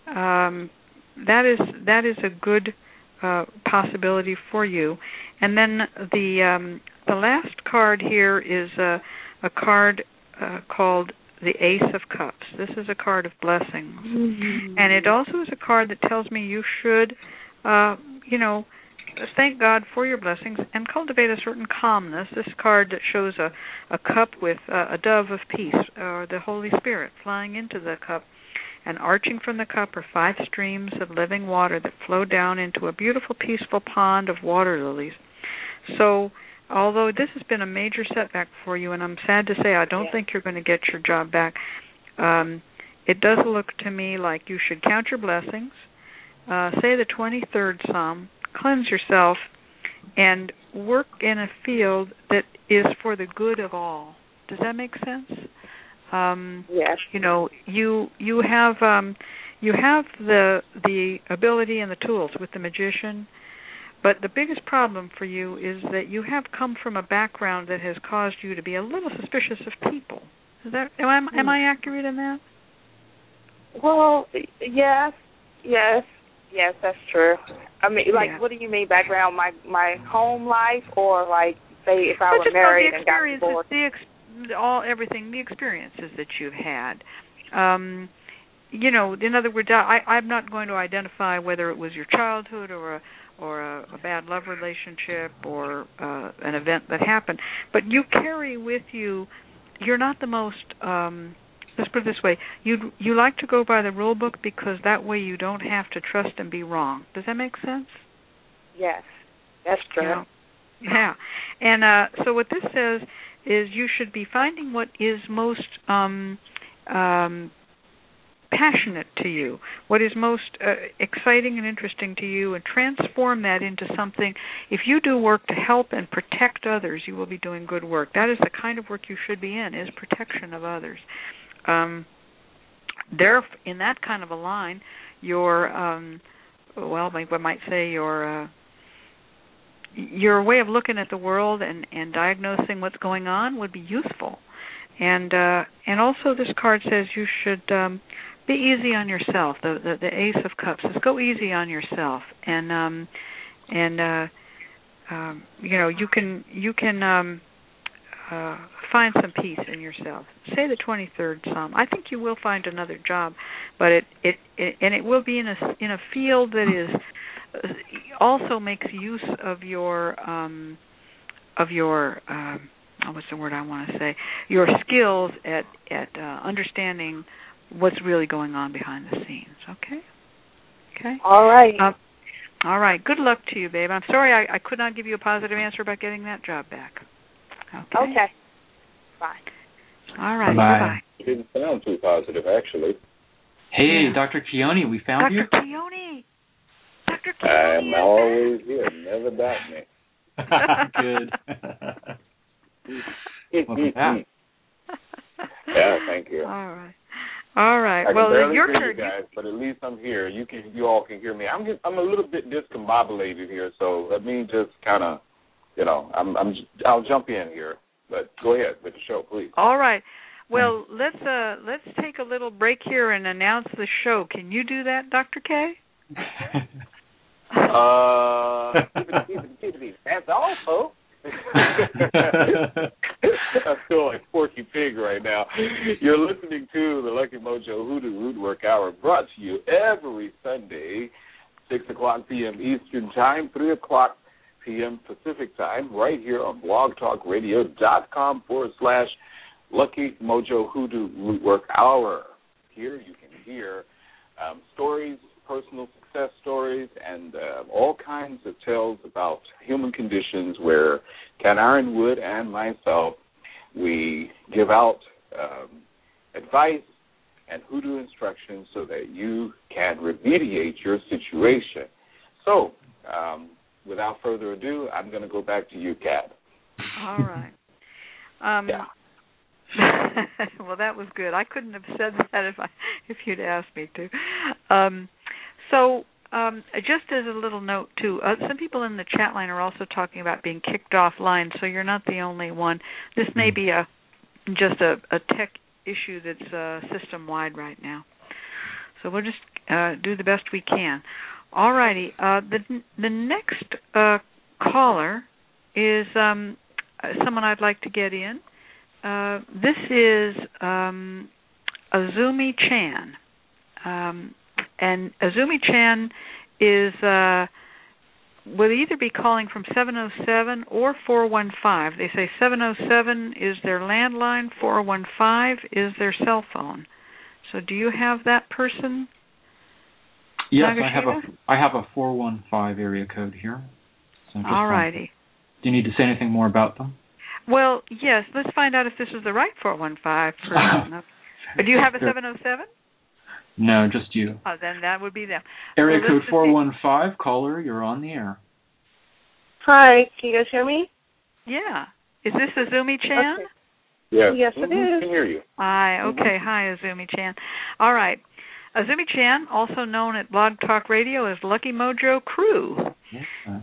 um, that is that is a good uh, possibility for you. And then the um, the last card here is a, a card uh, called the Ace of Cups. This is a card of blessings, mm-hmm. and it also is a card that tells me you should, uh, you know, thank God for your blessings and cultivate a certain calmness. This card that shows a, a cup with uh, a dove of peace, or the Holy Spirit flying into the cup, and arching from the cup are five streams of living water that flow down into a beautiful, peaceful pond of water lilies. So, although this has been a major setback for you, and I'm sad to say I don't yeah. think you're going to get your job back, um, it does look to me like you should count your blessings, uh, say the twenty-third Psalm, cleanse yourself, and work in a field that is for the good of all. Does that make sense? Um, yes. You know, you you have um, you have the the ability and the tools with the Magician, but the biggest problem for you is that you have come from a background that has caused you to be a little suspicious of people. Is that am I, am I accurate in that? Well, yes, yes. Yes, that's true. I mean, like, yeah. What do you mean background? My my home life, or like, say, if I well, were married and got divorced? The ex- all everything, the experiences that you've had. Um, you know, in other words, I, I'm not going to identify whether it was your childhood or a or a, a bad love relationship or uh, an event that happened, but you carry with you. You're not the most. Um, Let's put it this way: you you like to go by the rule book because that way you don't have to trust and be wrong. Does that make sense? Yes, that's true. You know? Yeah, and uh, so what this says is you should be finding what is most um, um, passionate to you, what is most uh, exciting and interesting to you, and transform that into something. If you do work to help and protect others, you will be doing good work. That is the kind of work you should be in: is protection of others. Um, there, in that kind of a line, your um, well, I might say your uh, your way of looking at the world and, and diagnosing what's going on would be useful. and uh, and also this card says you should um, be easy on yourself. The, the the Ace of Cups says go easy on yourself, and um, and uh, um, you know you can you can um, uh, find some peace in yourself. Say the twenty-third Psalm. I think you will find another job, but it it, it and it will be in a in a field that is uh, also makes use of your um, of your um, oh, what's the word I want to say? Your skills at at uh, understanding what's really going on behind the scenes. Okay. Okay. All right. Uh, all right. Good luck to you, babe. I'm sorry I, I could not give you a positive answer about getting that job back. Okay. Okay. Bye. All right. Bye. Bye. It didn't sound too positive, actually. Hey, Yeah. Doctor Keone, we found Doctor you. Keone. Doctor Keone. I'm always here. Never doubt me. Good. Welcome back. Yeah, thank you. All right. All right. I can well, barely your hear turn. you guys, but at least I'm here. You can, you all can hear me. I'm just, I'm a little bit discombobulated here, so let me just kind of, you know, I'm, I'm, I'll jump in here. But go ahead with the show, please. All right. Well, let's uh, let's take a little break here and announce the show. Can you do that, Doctor K? Uh, that's all, folks. I feel like Porky Pig right now. You're listening to the Lucky Mojo Hoodoo Rootwork Hour, brought to you every Sunday, six o'clock p.m. Eastern Time, three o'clock p.m. Pacific Time, right here on blogtalkradio.com forward slash Lucky Mojo Hoodoo Rootwork Hour. Here you can hear um, stories, personal success stories, and uh, all kinds of tales about human conditions where Ken Ironwood and myself, we give out um, advice and hoodoo instructions so that you can remediate your situation. So, um, without further ado, I'm going to go back to you, Kat. All right. Um, yeah. Well, that was good. I couldn't have said that if I if you'd asked me to. Um, so, um, just as a little note, too, uh, some people in the chat line are also talking about being kicked offline, so you're not the only one. This may be a just a, a tech issue that's uh, system-wide right now. So we'll just uh, do the best we can. All righty. Uh, the, the next uh, caller is um, someone I'd like to get in. Uh, this is um, Azumi Chan. Um, and Azumi Chan is uh, will either be calling from seven oh seven or four one five. They say seven oh seven is their landline, four one five is their cell phone. So do you have that person? Yes, Nagashima? I have a I have a four one five area code here. So All righty. Do you need to say anything more about them? Well, yes. Let's find out if this is the right four one five person. Do you have a seven oh seven? No, just you. Oh, then that would be them. Area well, code four one five, caller, you're on the air. Hi, can you guys hear me? Yeah. Is this Azumi Chan? Okay. Yes, yes it mm-hmm. is. I can hear you. Hi, okay. Hi, Azumi Chan. All right. Azumi Chan, also known at Blog Talk Radio as Lucky Mojo Crew. Yeah.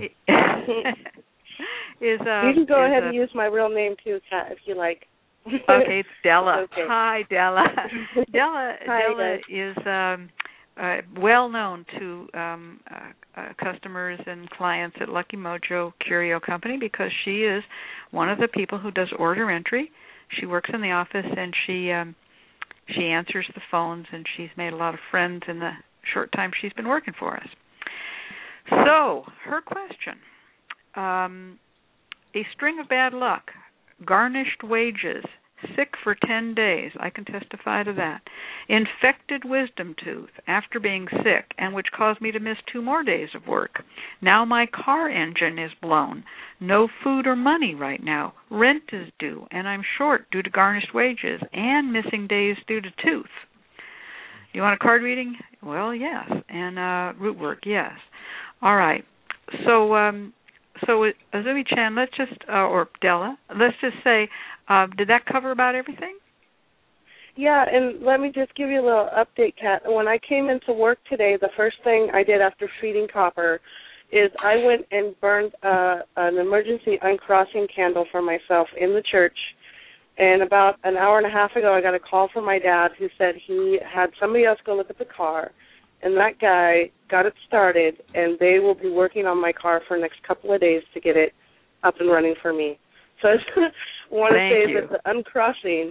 is uh, You can go is, ahead uh, and use my real name, too, Kat, if you like. Okay, it's Della. Okay. Hi, Della. Della, Hi, Della guys. is um, uh, well known to um, uh, uh, customers and clients at Lucky Mojo Curio Company because she is one of the people who does order entry. She works in the office and she um, she answers the phones, and she's made a lot of friends in the short time she's been working for us. So, her question. Um, a string of bad luck, garnished wages, sick for ten days, I can testify to that, infected wisdom tooth after being sick, and which caused me to miss two more days of work. Now my car engine is blown. No food or money right now. Rent is due, and I'm short due to garnished wages and missing days due to tooth. Do you want a card reading? Well, yes. And uh, root work, yes. All right. So, um, so Azumi Chan, let's just, uh, or Della, let's just say, uh, did that cover about everything? Yeah, and let me just give you a little update, Kat. When I came into work today, the first thing I did after feeding copper is I went and burned uh, an emergency uncrossing candle for myself in the church, And about an hour and a half ago, I got a call from my dad who said he had somebody else go look at the car, and that guy got it started, and they will be working on my car for the next couple of days to get it up and running for me. So I just want to Thank say you. that the uncrossing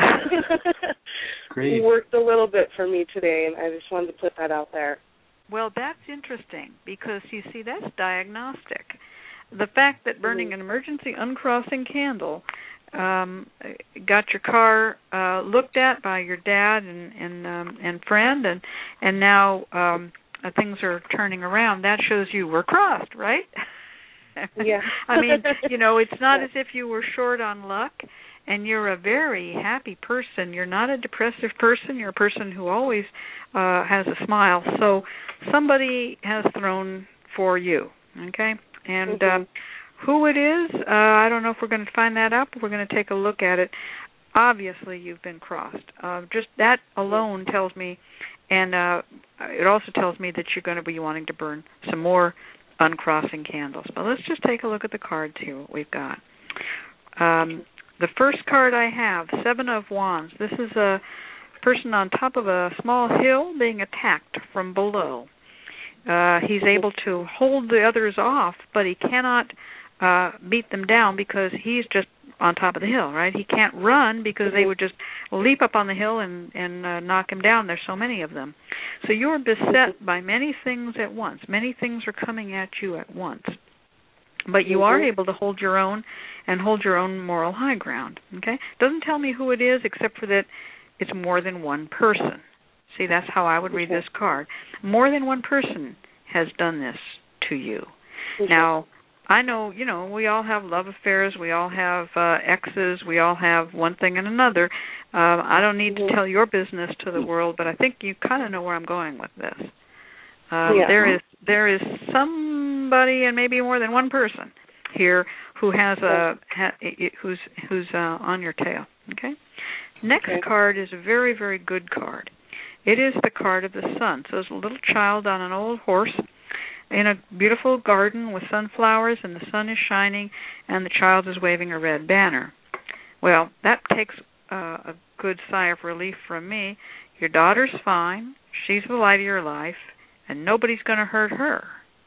Great. worked a little bit for me today, and I just wanted to put that out there. Well, that's interesting because, you see, that's diagnostic. The fact that burning Mm-hmm. an emergency uncrossing candle um, got your car uh, looked at by your dad and and, um, and friend, and and now um, uh, things are turning around. That shows you were crossed, right? Yeah. I mean, you know, it's not yeah. as if you were short on luck, and you're a very happy person. You're not a depressive person. You're a person who always uh, has a smile. So somebody has thrown for you, okay? And mm-hmm. uh, who it is, uh, I don't know if we're going to find that out, but we're going to take a look at it. Obviously, you've been crossed. Uh, just that alone tells me, and uh, it also tells me that you're going to be wanting to burn some more uncrossing candles. But let's just take a look at the cards here, what we've got. Um, the first card I have, Seven of Wands. This is a person on top of a small hill being attacked from below. Uh, he's able to hold the others off, but he cannot uh, beat them down because he's just on top of the hill, right? He can't run because they would just leap up on the hill and, and uh, knock him down. There's so many of them. So you're beset by many things at once. Many things are coming at you at once. But you are able to hold your own and hold your own moral high ground, okay? Doesn't tell me who it is except for that it's more than one person. See, that's how I would read this card. More than one person has done this to you. Mm-hmm. Now, I know, you know, we all have love affairs. We all have uh, exes. We all have one thing and another. Uh, I don't need mm-hmm. to tell your business to the world, but I think you kind of know where I'm going with this. Um, yeah. There is there is somebody, and maybe more than one person here, who has a ha, who's who's uh, on your tail. Okay. Next okay. card is a very very good card. It is the card of the sun. So it's a little child on an old horse in a beautiful garden with sunflowers, and the sun is shining, and the child is waving a red banner. Well, that takes uh, a good sigh of relief from me. Your daughter's fine. She's the light of your life, and nobody's going to hurt her.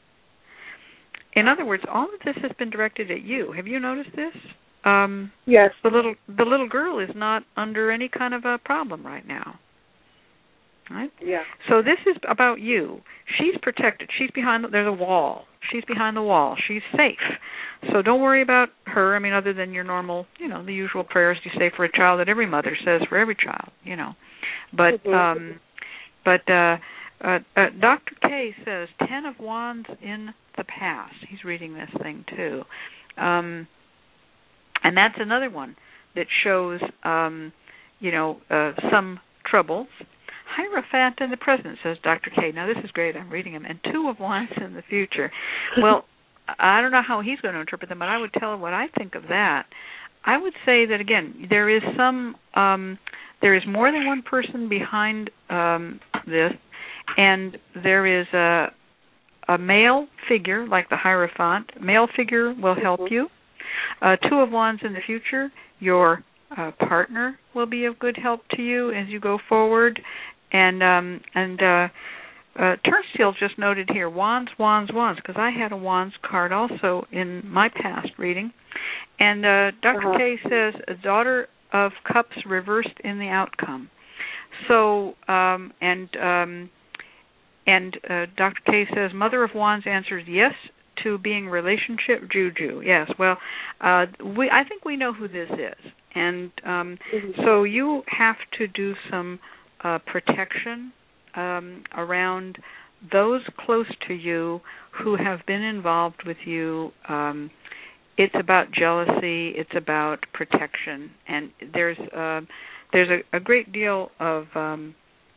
In other words, all of this has been directed at you. Have you noticed this? Um, yes. The little the little girl is not under any kind of a problem right now. Right? Yeah. So this is about you. She's protected. She's behind. The, there's a wall. She's behind the wall. She's safe. So don't worry about her. I mean, other than your normal, you know, the usual prayers you say for a child that every mother says for every child, you know. But mm-hmm. um, but uh, uh, uh, Doctor K says Ten of Wands in the past. He's reading this thing too, um, and that's another one that shows, um, you know, uh, some troubles. Hierophant in the present, says Doctor K. Now, this is great. I'm reading him. And Two of Wands in the future. Well, I don't know how he's going to interpret them, but I would tell him what I think of that. I would say that, again, there is some, um, there is more than one person behind um, this, and there is a, a male figure, like the Hierophant. Male figure will help you. Uh, two of Wands in the future, your uh, partner will be of good help to you as you go forward. And um, and uh, uh, Turnstile just noted here, Wands, Wands, Wands, because I had a Wands card also in my past reading. And uh, Doctor Uh-huh. K says, a Daughter of Cups reversed in the outcome. So, um, and um, and uh, Doctor K says, Mother of Wands answers yes to being relationship juju. Yes, well, uh, we I think we know who this is. And um, mm-hmm. so you have to do some Uh, protection um, around those close to you who have been involved with you. Um, it's about jealousy. It's about protection, and there's uh, there's a, a great deal of um,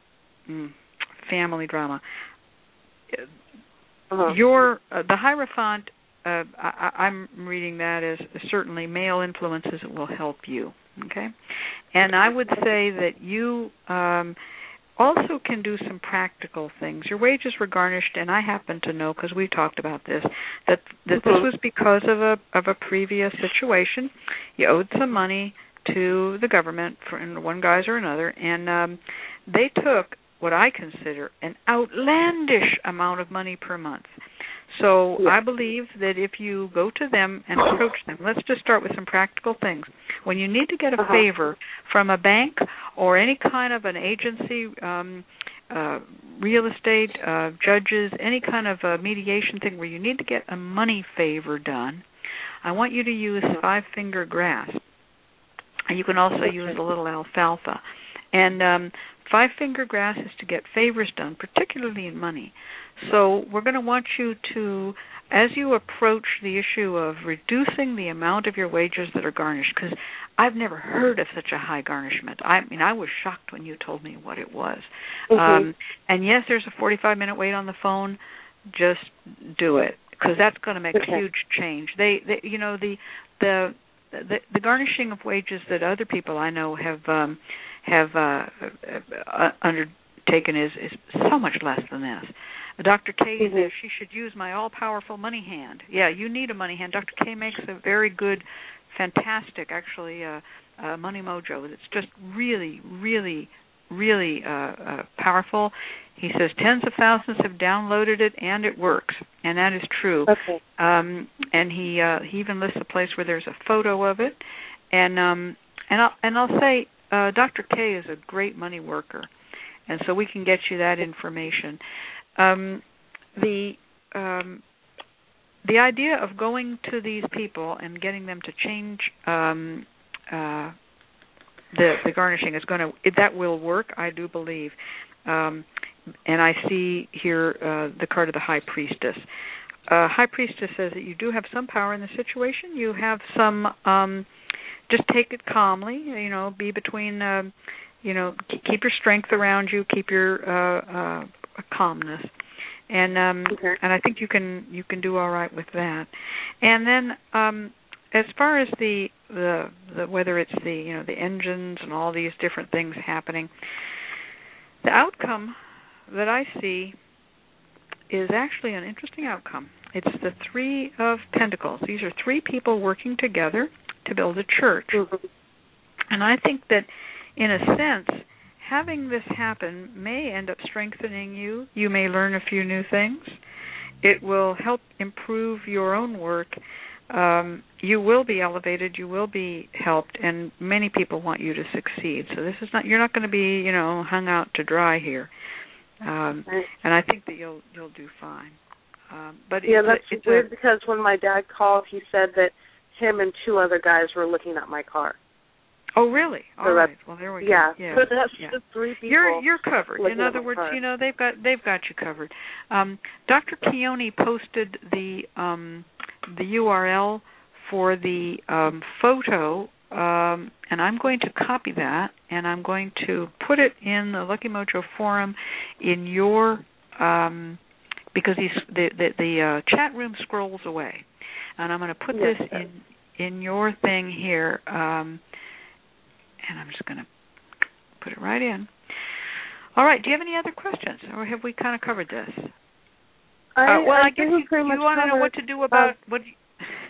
family drama. Uh-huh. Your uh, the Hierophant. Uh, I, I'm reading that as certainly male influences will help you. Okay, and I would say that you um, also can do some practical things. Your wages were garnished, and I happen to know, because we talked about this, that that mm-hmm. this was because of a of a previous situation. You owed some money. to the government for in one guise or another, and um, they took what I consider an outlandish amount of money per month. So yeah. I believe that if you go to them and approach them, let's just start with some practical things. When you need to get a uh-huh. favor from a bank or any kind of an agency, um, uh, real estate, uh, judges, any kind of a mediation thing where you need to get a money favor done, I want you to use five-finger grass. You can also okay. use a little alfalfa. And um, five-finger grass is to get favors done, particularly in money. So we're going to want you to, as you approach the issue of reducing the amount of your wages that are garnished, because I've never heard of such a high garnishment. I mean, I was shocked when you told me what it was. Mm-hmm. Um, and yes, there's a forty-five minute wait on the phone. Just do it, because that's going to make okay. a huge change. They, they, you know, the the the, the garnishing of wages that other people I know have um, have uh, uh, undertaken is, is so much less than this. Doctor K mm-hmm. says she should use my all-powerful money hand. Yeah, you need a money hand. Doctor K makes a very good, fantastic, actually, uh, uh, Money Mojo. It's just really, really, really uh, uh, powerful. He says tens of thousands have downloaded it, and it works, and that is true. Okay. Um, and he uh, he even lists a place where there's a photo of it. And um, and I'll and I'll say uh, Doctor K is a great money worker, and so we can get you that information. Um, the um, the idea of going to these people and getting them to change um, uh, the the garnishing is going to that will work, I do believe. Um, and I see here uh, the card of the High Priestess. Uh, High Priestess says that you do have some power in the situation. You have some. Um, just take it calmly. You know, be between. Uh, you know, keep your strength around you. Keep your uh, uh, calmness, and um, okay. and I think you can you can do all right with that. And then um, as far as the, the the whether it's the you know the engines and all these different things happening, the outcome that I see is actually an interesting outcome. It's the Three of Pentacles. These are three people working together to build a church, mm-hmm. and I think that in a sense, having this happen may end up strengthening you. You may learn a few new things. It will help improve your own work. Um, you will be elevated. You will be helped, and many people want you to succeed. So this is not. You're not going to be, you know, hung out to dry here. Um, right. And I think that you'll you'll do fine. Um, but yeah, it's that's a, it's weird a, because when my dad called, he said that him and two other guys were looking at my car. Oh, really? All so right. Well, there we yeah. go. Yeah. So that's yeah. just three people. You're you're covered. In other words, car. you know they've got they've got you covered. Um, Doctor Keone posted the um, the U R L for the um, photo, um, and I'm going to copy that, and I'm going to put it in the Lucky Mojo forum in your um, because he's, the the, the uh, chat room scrolls away, and I'm going to put yes, this in in your thing here. Um, And I'm just going to put it right in. All right. Do you have any other questions, or have we kind of covered this? I, uh, well, I, I guess you, you want to know what to do about uh, what. You,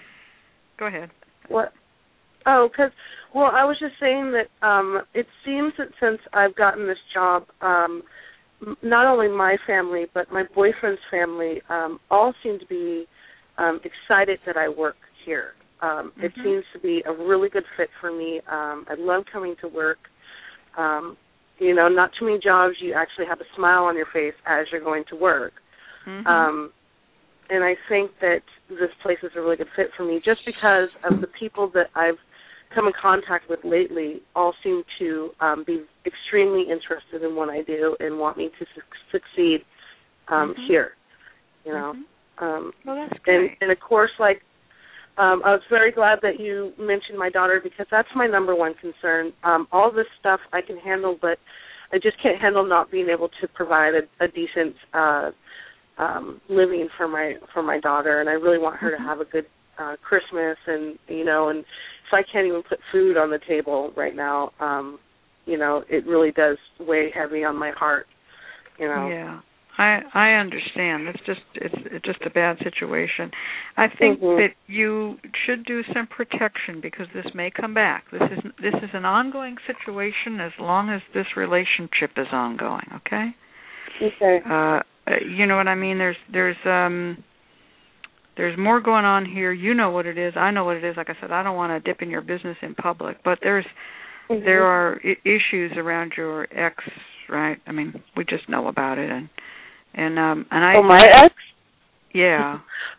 go ahead. What? Oh, because well, I was just saying that um, it seems that since I've gotten this job, um, not only my family but my boyfriend's family um, all seem to be um, excited that I work here. Um, mm-hmm. It seems to be a really good fit for me. Um, I love coming to work. Um, you know, not too many jobs you actually have a smile on your face as you're going to work. Mm-hmm. Um, and I think that this place is a really good fit for me just because of the people that I've come in contact with lately all seem to um, be extremely interested in what I do and want me to su- succeed um, mm-hmm. here. You know. Mm-hmm. Um, well, that's great. And, and, of course, like, Um, I was very glad that you mentioned my daughter because that's my number one concern. Um, all this stuff I can handle, but I just can't handle not being able to provide a, a decent uh, um, living for my for my daughter, and I really want her mm-hmm. to have a good uh, Christmas. And you know, and if I can't even put food on the table right now, um, you know, it really does weigh heavy on my heart. You know. Yeah. I I understand. It's just it's, it's just a bad situation. I think mm-hmm. that you should do some protection because this may come back. This is this is an ongoing situation as long as this relationship is ongoing. Okay. Okay. Uh, you know what I mean? There's there's um there's more going on here. You know what it is. I know what it is. Like I said, I don't want to dip in your business in public, but there's mm-hmm. there are I- issues around your ex, right? I mean, we just know about it, and and um and I. Oh, my ex? Yeah.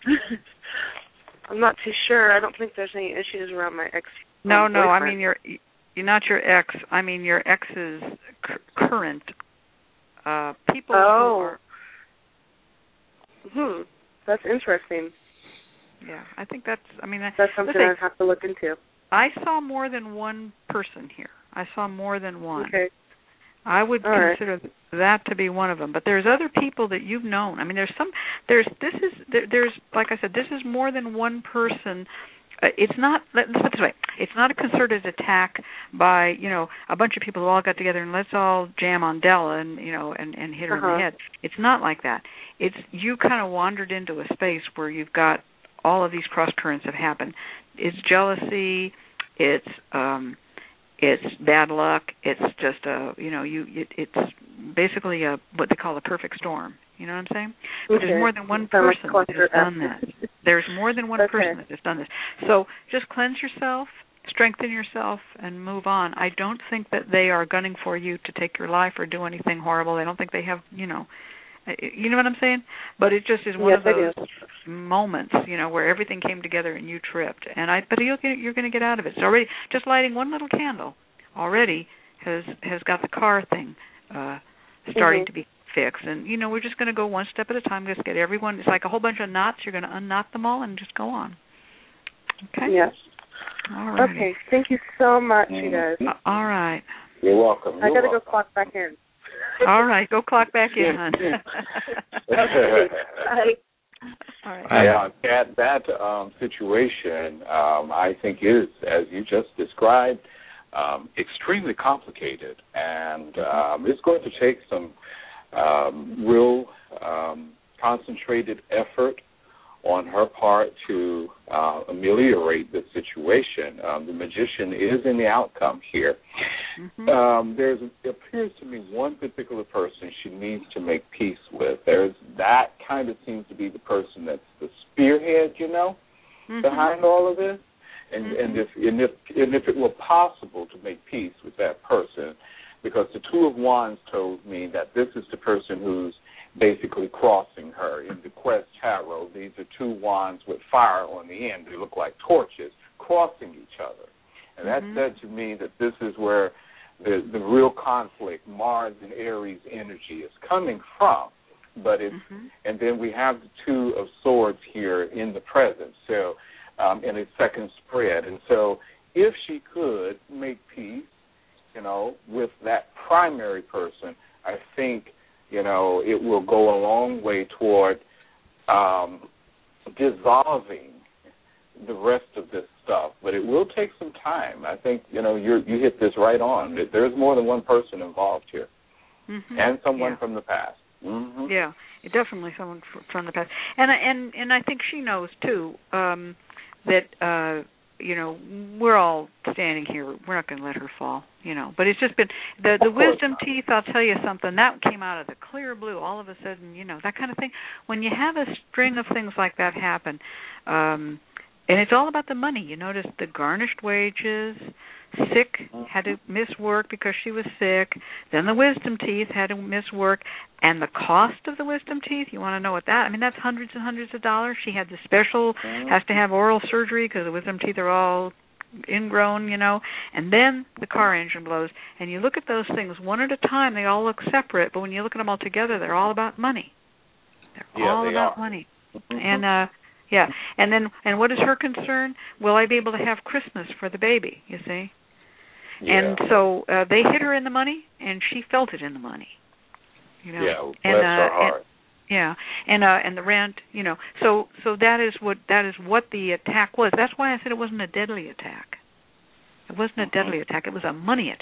I'm not too sure. I don't think there's any issues around my ex. No, no. boyfriend. I mean, you're you're not your ex. I mean, your ex's c- current uh, people oh. who are. Hmm. That's interesting. Yeah, I think that's. I mean, that's something listen, I'd have to look into. I saw more than one person here. I saw more than one. Okay. I would All consider right. that to be one of them. But there's other people that you've known. I mean, there's some. There's this is there, there's like I said, this is more than one person. Uh, it's not. Let's put it this way. It's not a concerted attack by you know a bunch of people who all got together and let's all jam on Della and you know and, and hit her uh-huh. in the head. It's not like that. It's you kind of wandered into a space where you've got all of these cross currents have happened. It's jealousy. It's um, it's bad luck. It's just a you know you it, it's basically a what they call a perfect storm. You know what I'm saying? But okay. there's more than one person that has done this. There's more than one okay. person that has done this. So just cleanse yourself, strengthen yourself, and move on. I don't think that they are gunning for you to take your life or do anything horrible. I don't think they have, you know, you know what I'm saying? But it just is one yes, of those moments, you know, where everything came together and you tripped. And I, but you'll get, you're going to get out of it. It's already just lighting one little candle already has has got the car thing uh, starting mm-hmm. to be fixed. And you know, we're just going to go one step at a time. Just get everyone. It's like a whole bunch of knots. You're going to unknot them all and just go on. Okay. Yes. All right. Okay. Thank you so much, you guys. Uh, all right. You're welcome. You're I got to welcome. go clock back in. All right, go clock back in, hon. Okay. Bye. All right. Yeah, that that um, situation, um, I think, is, as you just described, um, extremely complicated, and um, it's going to take some um, real um, concentrated effort on her part to uh, ameliorate the situation. Um, the magician is in the outcome here. Mm-hmm. Um, there's it appears to me one particular person she needs to make peace with. There's that kind of seems to be the person that's the spearhead, you know, mm-hmm. behind all of this. And, mm-hmm. and if and if and if it were possible to make peace with that person, because the Two of Wands told me that this is the person who's basically crossing her. In the Quest Tarot, these are two wands with fire on the end. They look like torches crossing each other. And that mm-hmm. said to me that this is where the, the real conflict, Mars and Aries energy, is coming from. But it's, mm-hmm. and then we have the Two of Swords here in the present, so um, in a second spread. And so if she could make peace, you know, with that primary person, I think, you know, it will go a long way toward um, dissolving the rest of this stuff. But it will take some time. I think, you know, you you hit this right on. There's more than one person involved here, mm-hmm. and someone yeah. from the past. Mm-hmm. Yeah, definitely someone from the past. And and and I think she knows too um, that. Uh, You know, we're all standing here. We're not going to let her fall, you know. But it's just been, the, the wisdom teeth, I'll tell you something, that came out of the clear blue all of a sudden, you know, that kind of thing. When you have a string of things like that happen, um, and it's all about the money. You notice the garnished wages, sick, had to miss work because she was sick. Then the wisdom teeth had to miss work. And the cost of the wisdom teeth, you want to know what that, I mean, that's hundreds and hundreds of dollars. She had the special, has to have oral surgery because the wisdom teeth are all ingrown, you know. And then the car engine blows. And you look at those things one at a time, they all look separate. But when you look at them all together, they're all about money. They're yeah, all they about are. money. And, uh, yeah. And then, and what is her concern? Will I be able to have Christmas for the baby, you see? Yeah. And so uh, they hit her in the money, and she felt it in the money. You know? Yeah, bless and, uh, her heart. And, yeah, and uh, and the rent, you know. So so that is what that is what the attack was. That's why I said it wasn't a deadly attack. It wasn't a mm-hmm. deadly attack. It was a money attack.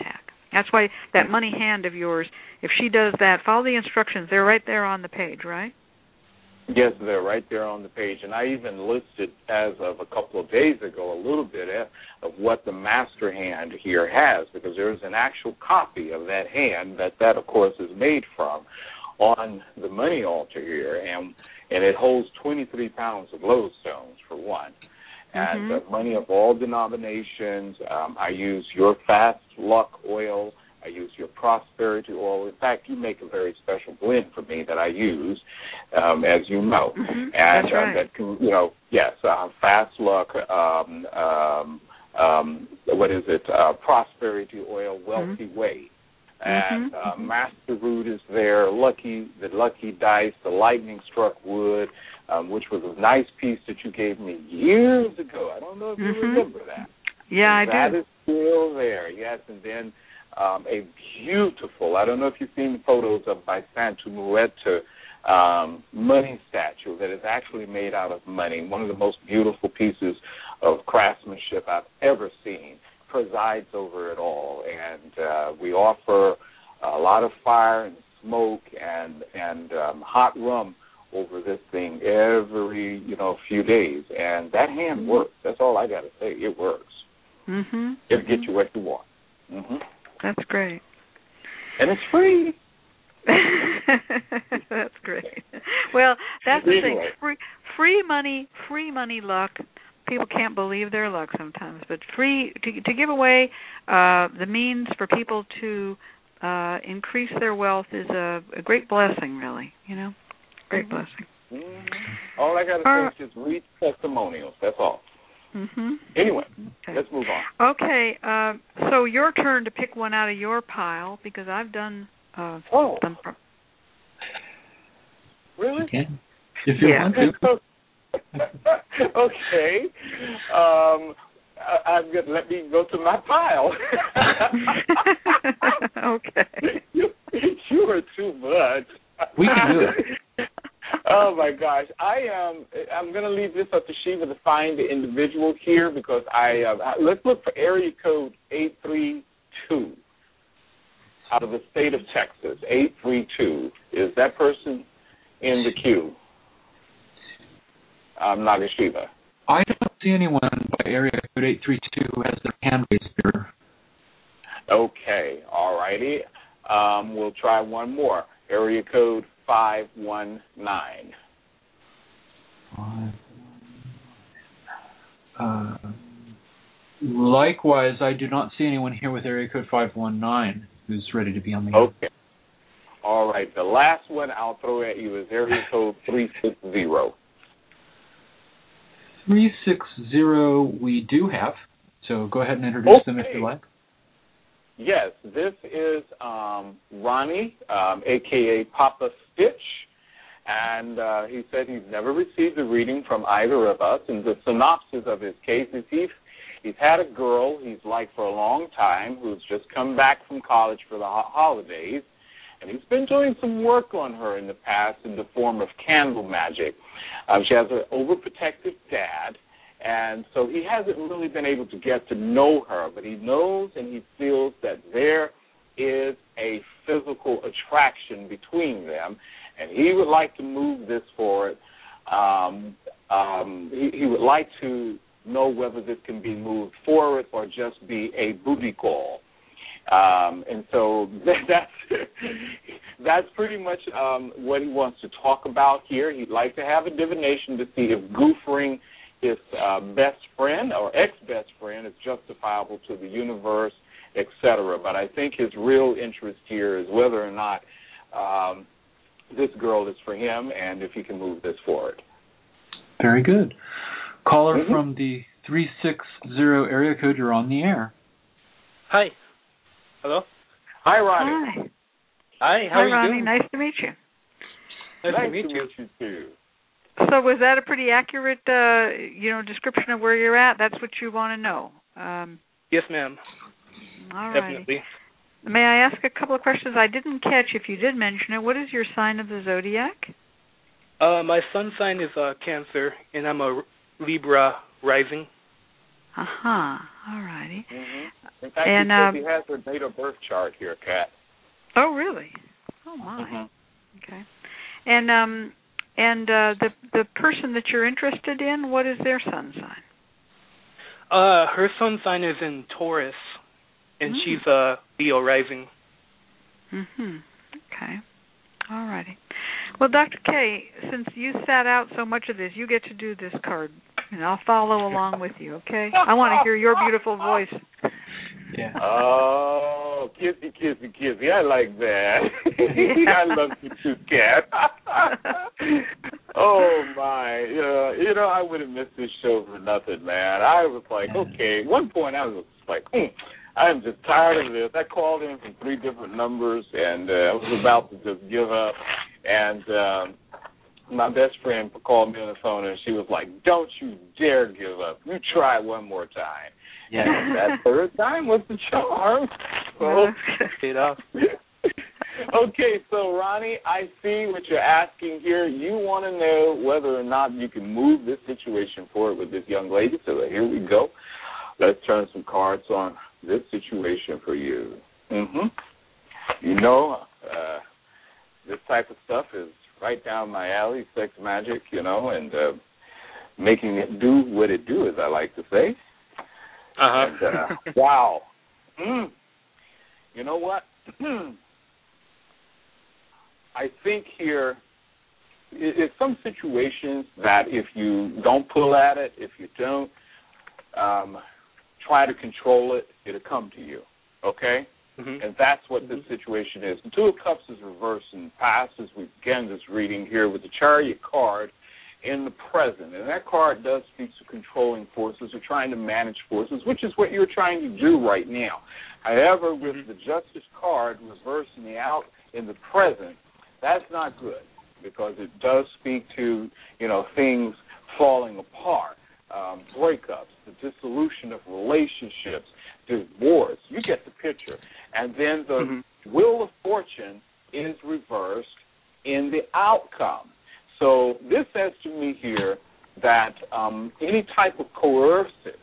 That's why that money hand of yours, if she does that, follow the instructions. They're right there on the page, right? Yes, they're right there on the page. And I even listed, as of a couple of days ago, a little bit of what the master hand here has, because there's an actual copy of that hand that that, of course, is made from on the money altar here. And, and it holds twenty-three pounds of lodestones, for one. And mm-hmm. uh, money of all denominations. Um, I use your Fast Luck oil. I use your Prosperity oil. In fact, you make a very special blend for me that I use, um, as you know. Mm-hmm. And That's right. uh, that can, you know, yes, uh, Fast Luck. Um, um, um, what is it? Uh, Prosperity oil, Wealthy mm-hmm. Way. And mm-hmm. uh, Master Root is there. Lucky, the Lucky Dice, the Lightning Struck Wood, um, which was a nice piece that you gave me years ago. I don't know if you mm-hmm. remember that. Yeah, and I that do. That is still there, yes. And then um, a beautiful, I don't know if you've seen the photos of by Santa Muerta um, money statue that is actually made out of money. One of the most beautiful pieces of craftsmanship I've ever seen. Presides over it all, and uh, we offer a lot of fire and smoke and and um, hot rum over this thing every you know few days, and that hand works. That's all I got to say. It works. Mm-hmm. It'll get you what you want. Mm-hmm. That's great. And it's free. That's great. Well, that's the thing. Anyway. Free, free money, free money luck. People can't believe their luck sometimes, but free to, to give away uh, the means for people to uh, increase their wealth is a, a great blessing, really. You know, great mm-hmm. blessing. Mm-hmm. All I got to uh, say is just read testimonials. That's all. Mm-hmm. Anyway, okay. Let's move on. Okay, uh, so your turn to pick one out of your pile because I've done. Uh, oh, them pro- really? Okay. If you yeah. want to. Okay. Um, I, I'm good. Let me go to my pile. Okay. You, you are too much. We can do it. Oh my gosh, I am. Um, I'm going to leave this up to Shiva to find the individual here because I. Uh, let's look for area code eight three two out of the state of Texas. Eight three two. Is that person in the queue? Um, Nagashiva. I don't see anyone by area code eight three two who has their hand raised here. Okay, all righty. Um, we'll try one more. Area code five one nine. Five. Uh, likewise, I do not see anyone here with area code five one nine who's ready to be on the air. Okay. All right. The last one I'll throw at you is area code three six zero. three six zero we do have, so go ahead and introduce okay. them if you like. Yes, this is um, Ronnie, um, a k a. Papa Stitch, and uh, he said he's never received a reading from either of us, and the synopsis of his case is he's, he's had a girl he's liked for a long time who's just come back from college for the ho- holidays, and he's been doing some work on her in the past in the form of candle magic. Um, she has an overprotective dad, and so he hasn't really been able to get to know her, but he knows and he feels that there is a physical attraction between them, and he would like to move this forward. Um, um, he, he would like to know whether this can be moved forward or just be a booty call. Um, and so that's that's pretty much um, what he wants to talk about here. He'd like to have a divination to see if goofering his uh, best friend or ex-best friend is justifiable to the universe, et cetera. But I think his real interest here is whether or not um, this girl is for him and if he can move this forward. Very good. Caller mm-hmm. from the three six zero area code, you're on the air. Hi. Hello? Hi, Ronnie. Hi. Hi, how Hi, are you Ronnie. doing? Nice to meet you. Nice, nice to meet to you. meet you, too. So was that a pretty accurate, uh, you know, description of where you're at? That's what you want to know. Um, yes, ma'am. all right. Definitely. May I ask a couple of questions I didn't catch if you did mention it? What is your sign of the zodiac? Uh, my sun sign is uh, Cancer, and I'm a Libra rising. Uh-huh. All righty. Mm-hmm. In fact, and, he says um, he has her date of birth chart here, Kat. Oh, really? Oh my. Mm-hmm. Okay. And um, and uh, the the person that you're interested in, what is their sun sign? Uh, her sun sign is in Taurus, and mm. she's a Leo rising. Mm-hmm. Okay. All righty. Well, Doctor K, since you sat out so much of this, you get to do this card, and I'll follow along with you, okay? I want to hear your beautiful voice. Yeah. Oh, kissy, kissy, kissy. I like that. I love you too, Kat. Oh, my. Uh, you know, I wouldn't miss this show for nothing, man. I was like, okay. At one point, I was like, mm, I'm just tired of this. I called in from three different numbers, and uh, I was about to just give up. And um, my best friend called me on the phone, and she was like, don't you dare give up. You try one more time. Yeah. And that third time was the charm. So, Paid off. Okay, so Ronnie, I see what you're asking here. You want to know whether or not you can move this situation forward with this young lady. So here we go. Let's turn some cards on this situation for you. Mm-hmm. You know, uh, this type of stuff is right down my alley, sex magic, you know, and uh, making it do what it do, as I like to say. Uh-huh. And, uh, wow. Mm. You know what? I think here, it's some situations that if you don't pull at it, if you don't um, try to control it, it'll come to you, okay? Mm-hmm. And that's what this situation is. The Two of Cups is reversed in past as we begin this reading here with the Chariot card in the present. And that card does speak to controlling forces or trying to manage forces, which is what you're trying to do right now. However, with the Justice card reversed in the out in the present, that's not good because it does speak to, you know, things falling apart, um, breakups, the dissolution of relationships, divorce. You get the picture. And then the mm-hmm. Wheel of Fortune is reversed in the outcome. So this says to me here that um, any type of coercive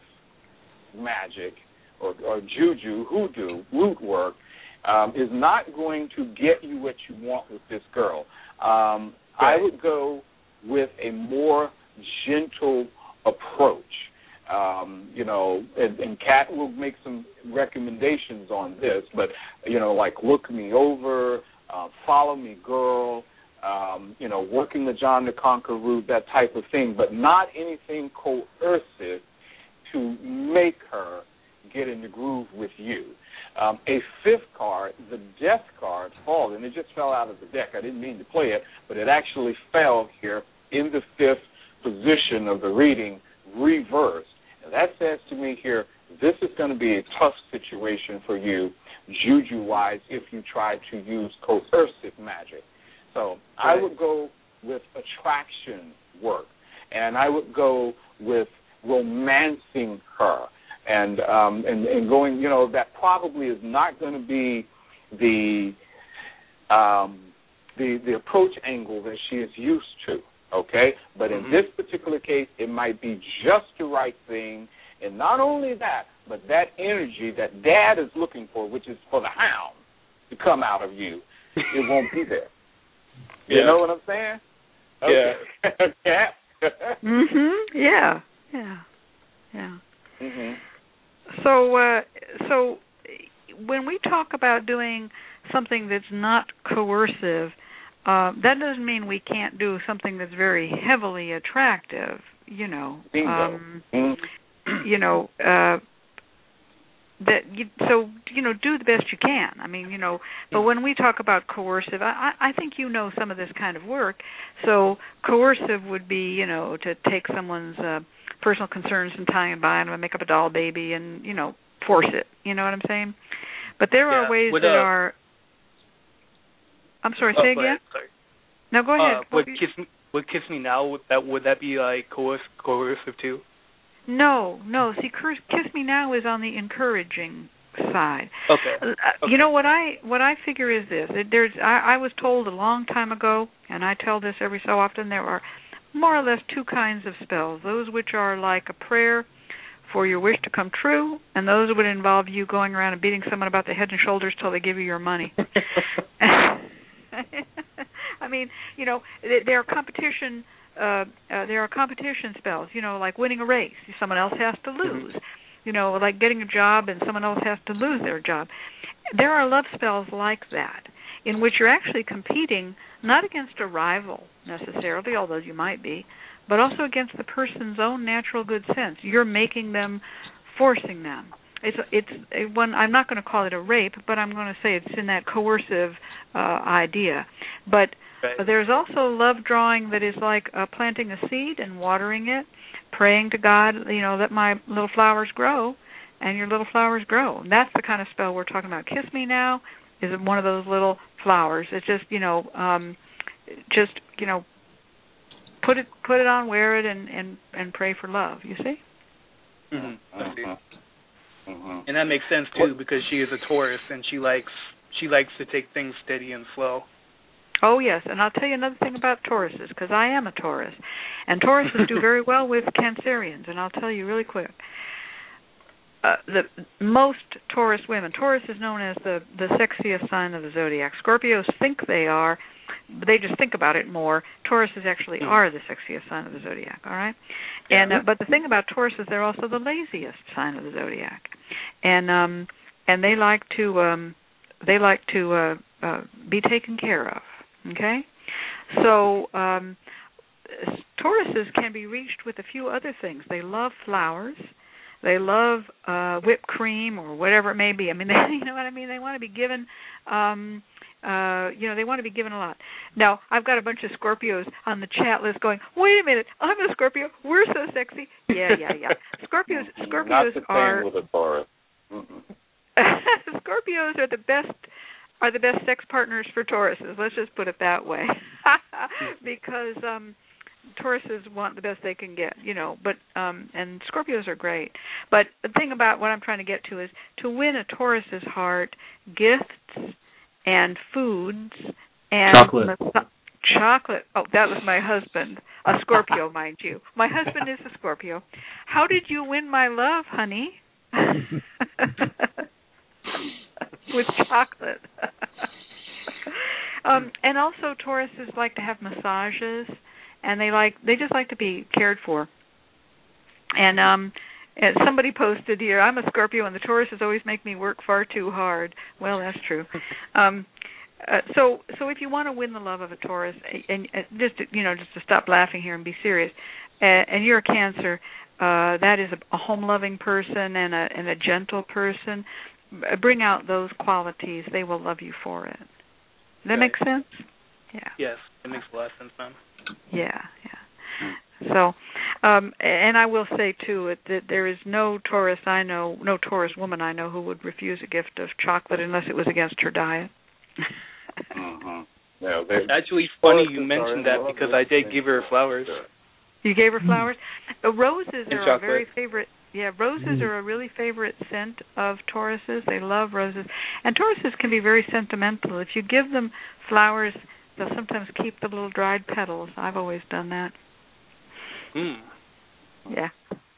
magic or, or juju, hoodoo, root work, um, is not going to get you what you want with this girl. Um, right. I would go with a more gentle approach. Um, you know, and, and Kat will make some recommendations on this, but, you know, like look me over, uh, follow me, girl, um, you know, working the John the Conqueror route, that type of thing, but not anything coercive to make her get in the groove with you. Um, a fifth card, the Death card, falls, and it just fell out of the deck. I didn't mean to play it, but it actually fell here in the fifth position of the reading, reversed. And that says to me here, this is going to be a tough situation for you, juju-wise, if you try to use coercive magic. So I would go with attraction work, and I would go with romancing her, and um, and, and going, you know, that probably is not going to be the um, the the approach angle that she is used to. Okay, but in mm-hmm. this particular case, it might be just the right thing, and not only that, but that energy that Dad is looking for, which is for the hound to come out of you, it won't be there. You yeah. know what I'm saying? Okay. Yeah. mhm. Yeah. Yeah. Yeah. Mhm. So, uh, so when we talk about doing something that's not coercive, uh, that doesn't mean we can't do something that's very heavily attractive. You know. Bingo. Um, mm-hmm. You know. Uh, That you, so you know, do the best you can. I mean, you know, but when we talk about coercive, I, I think you know some of this kind of work. So coercive would be, you know, to take someone's uh, personal concerns and tie them by and make up a doll baby and, you know, force it. You know what I'm saying? But there yeah, are ways would, that uh, are. I'm sorry. Oh, say go again. ahead, sorry. No, go ahead. Uh, would kiss me, would kiss me now? Would that would that be like coerc- coercive too? No, no. See, Kiss Me Now is on the encouraging side. Okay. Uh, okay. You know what I what I figure is this: there's I, I was told a long time ago, and I tell this every so often. There are more or less two kinds of spells: those which are like a prayer for your wish to come true, and those would involve you going around and beating someone about the head and shoulders till they give you your money. I mean, you know, there are competition. Uh, uh, there are competition spells. You know, like winning a race, someone else has to lose. You know, like getting a job and someone else has to lose their job. There are love spells like that, in which you're actually competing not against a rival necessarily, although you might be, but also against the person's own natural good sense. You're making them, forcing them. It's it's a one. I'm not going to call it a rape, but I'm going to say it's in that coercive uh, idea. But right. There's also love drawing that is like uh, planting a seed and watering it, praying to God, you know, let my little flowers grow, and your little flowers grow. And that's the kind of spell we're talking about. Kiss Me Now is one of those little flowers. It's just, you know, um, just, you know, put it put it on, wear it, and, and, and pray for love, you see? Mm-hmm. I see. Mm-hmm. And that makes sense, too, because she is a Taurus, and she likes she likes to take things steady and slow. Oh, yes, and I'll tell you another thing about Tauruses, because I am a Taurus. And Tauruses do very well with Cancerians, and I'll tell you really quick. Uh, the most Taurus women, Taurus is known as the, the sexiest sign of the zodiac. Scorpios think they are, but they just think about it more. Tauruses actually are the sexiest sign of the zodiac, all right? And uh, but the thing about Tauruses, they're also the laziest sign of the zodiac. And um, and they like to um, they like to uh, uh, be taken care of, okay? So um, Tauruses can be reached with a few other things. They love flowers. They love uh, whipped cream or whatever it may be. I mean, they, you know what I mean? They want to be given, um, uh, you know, they want to be given a lot. Now, I've got a bunch of Scorpios on the chat list going, wait a minute, I'm a Scorpio. We're so sexy. Yeah, yeah, yeah. Scorpios, Scorpios Not the same are with a Taurus. Scorpios are the best are the best sex partners for Tauruses. Let's just put it that way, because. Um, Tauruses want the best they can get, you know, but um, and Scorpios are great. But the thing about what I'm trying to get to is to win a Taurus's heart, gifts and foods and chocolate. Mas- chocolate. Oh, that was my husband, a Scorpio, mind you. My husband is a Scorpio. How did you win my love, honey? With chocolate. um, and also Tauruses like to have massages. And they like they just like to be cared for. And um, and somebody posted here, I'm a Scorpio, and the Tauruses always make me work far too hard. Well, that's true. Um, uh, so so if you want to win the love of a Taurus, and, and just to, you know just to stop laughing here and be serious, uh, and you're a Cancer, uh, that is a, a home-loving person and a and a gentle person. Bring out those qualities; they will love you for it. Does that right. make sense? Yeah. Yes, it makes a lot of sense, ma'am. Yeah, yeah. So, um, and I will say too that there is no Taurus I know, no Taurus woman I know who would refuse a gift of chocolate unless it was against her diet. mm-hmm. yeah, it's actually funny you mentioned that because I did give her flowers. You gave her flowers? Uh, roses and are chocolate. a very favorite. Yeah, roses mm. are a really favorite scent of Tauruses. They love roses, and Tauruses can be very sentimental. If you give them flowers, they'll sometimes keep the little dried petals. I've always done that. Mm. Yeah.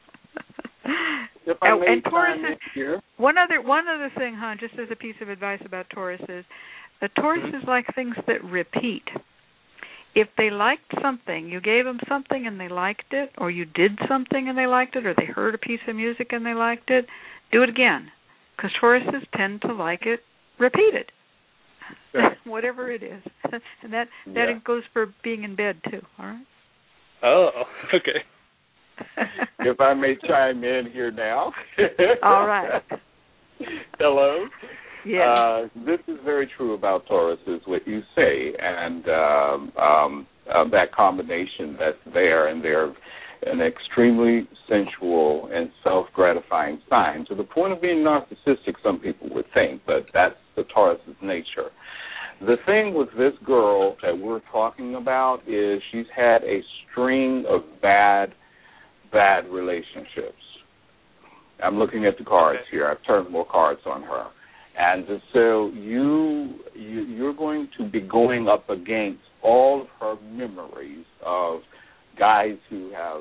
If I and may and Tauruses. Here. One other one other thing, huh? Just as a piece of advice about Tauruses, uh, Tauruses mm-hmm. like things that repeat. If they liked something, you gave them something and they liked it, or you did something and they liked it, or they heard a piece of music and they liked it, do it again, because Tauruses tend to like it repeated. Sure. Whatever it is. And that, that yeah. goes for being in bed, too, all right? Oh, okay. If I may chime in here now. All right. Hello. Yeah. Uh, this is very true about Tauruses, what you say, and um, um, uh, that combination that's there, and they're an extremely sensual and self-gratifying sign, to the point of being narcissistic, some people would think, but that's the Taurus's nature. The thing with this girl that we're talking about is she's had a string of bad, bad relationships. I'm looking at the cards here. I've turned more cards on her. And so you, you, you're going to be going up against all of her memories of guys who have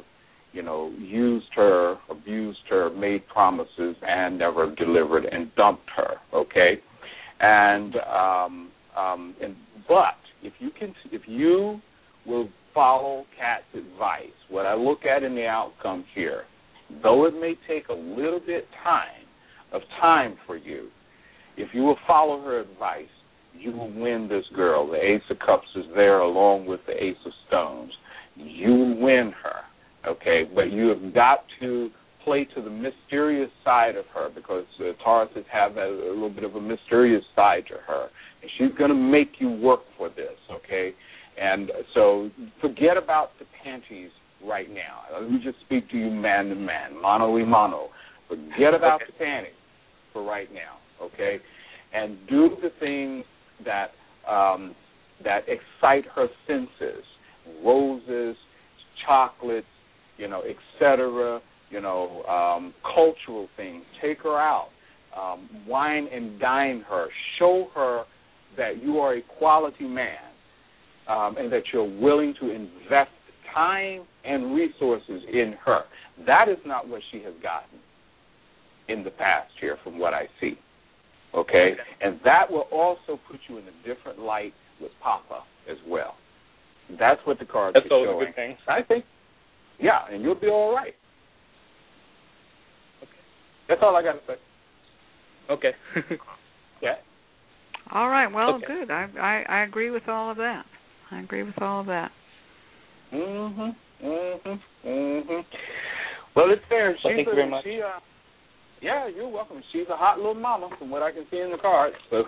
you know, used her, abused her, made promises, and never delivered, and dumped her. Okay, and um, um, and but if you can, if you will follow Kat's advice, what I look at in the outcome here, though it may take a little bit time of time for you, if you will follow her advice, you will win this girl. The Ace of Cups is there along with the Ace of Stones. You will win her, okay? But you have got to play to the mysterious side of her, because uh, Tauruses have a, a little bit of a mysterious side to her. And she's going to make you work for this, okay? And so forget about the panties right now. Let me just speak to you man to man, mano y mano. Forget about okay. the panties for right now, okay? And do the things that um, that excite her senses, roses, chocolates, you know, et cetera, you know, um, cultural things. Take her out. Um, wine and dine her. Show her that you are a quality man, um, and that you're willing to invest time and resources in her. That is not what she has gotten in the past here from what I see. Okay? And that will also put you in a different light with Papa as well. That's what the cards That's are showing. That's always a good thing. I think, yeah, and you'll be all right. Okay. That's all I got to say. Okay. Yeah. All right. Well, okay. good. I, I I agree with all of that. I agree with all of that. Mhm. Mhm. Mhm. Well, it's fair. Well, She's thank a, you very much. She, uh, yeah, you're welcome. She's a hot little mama from what I can see in the cards. So.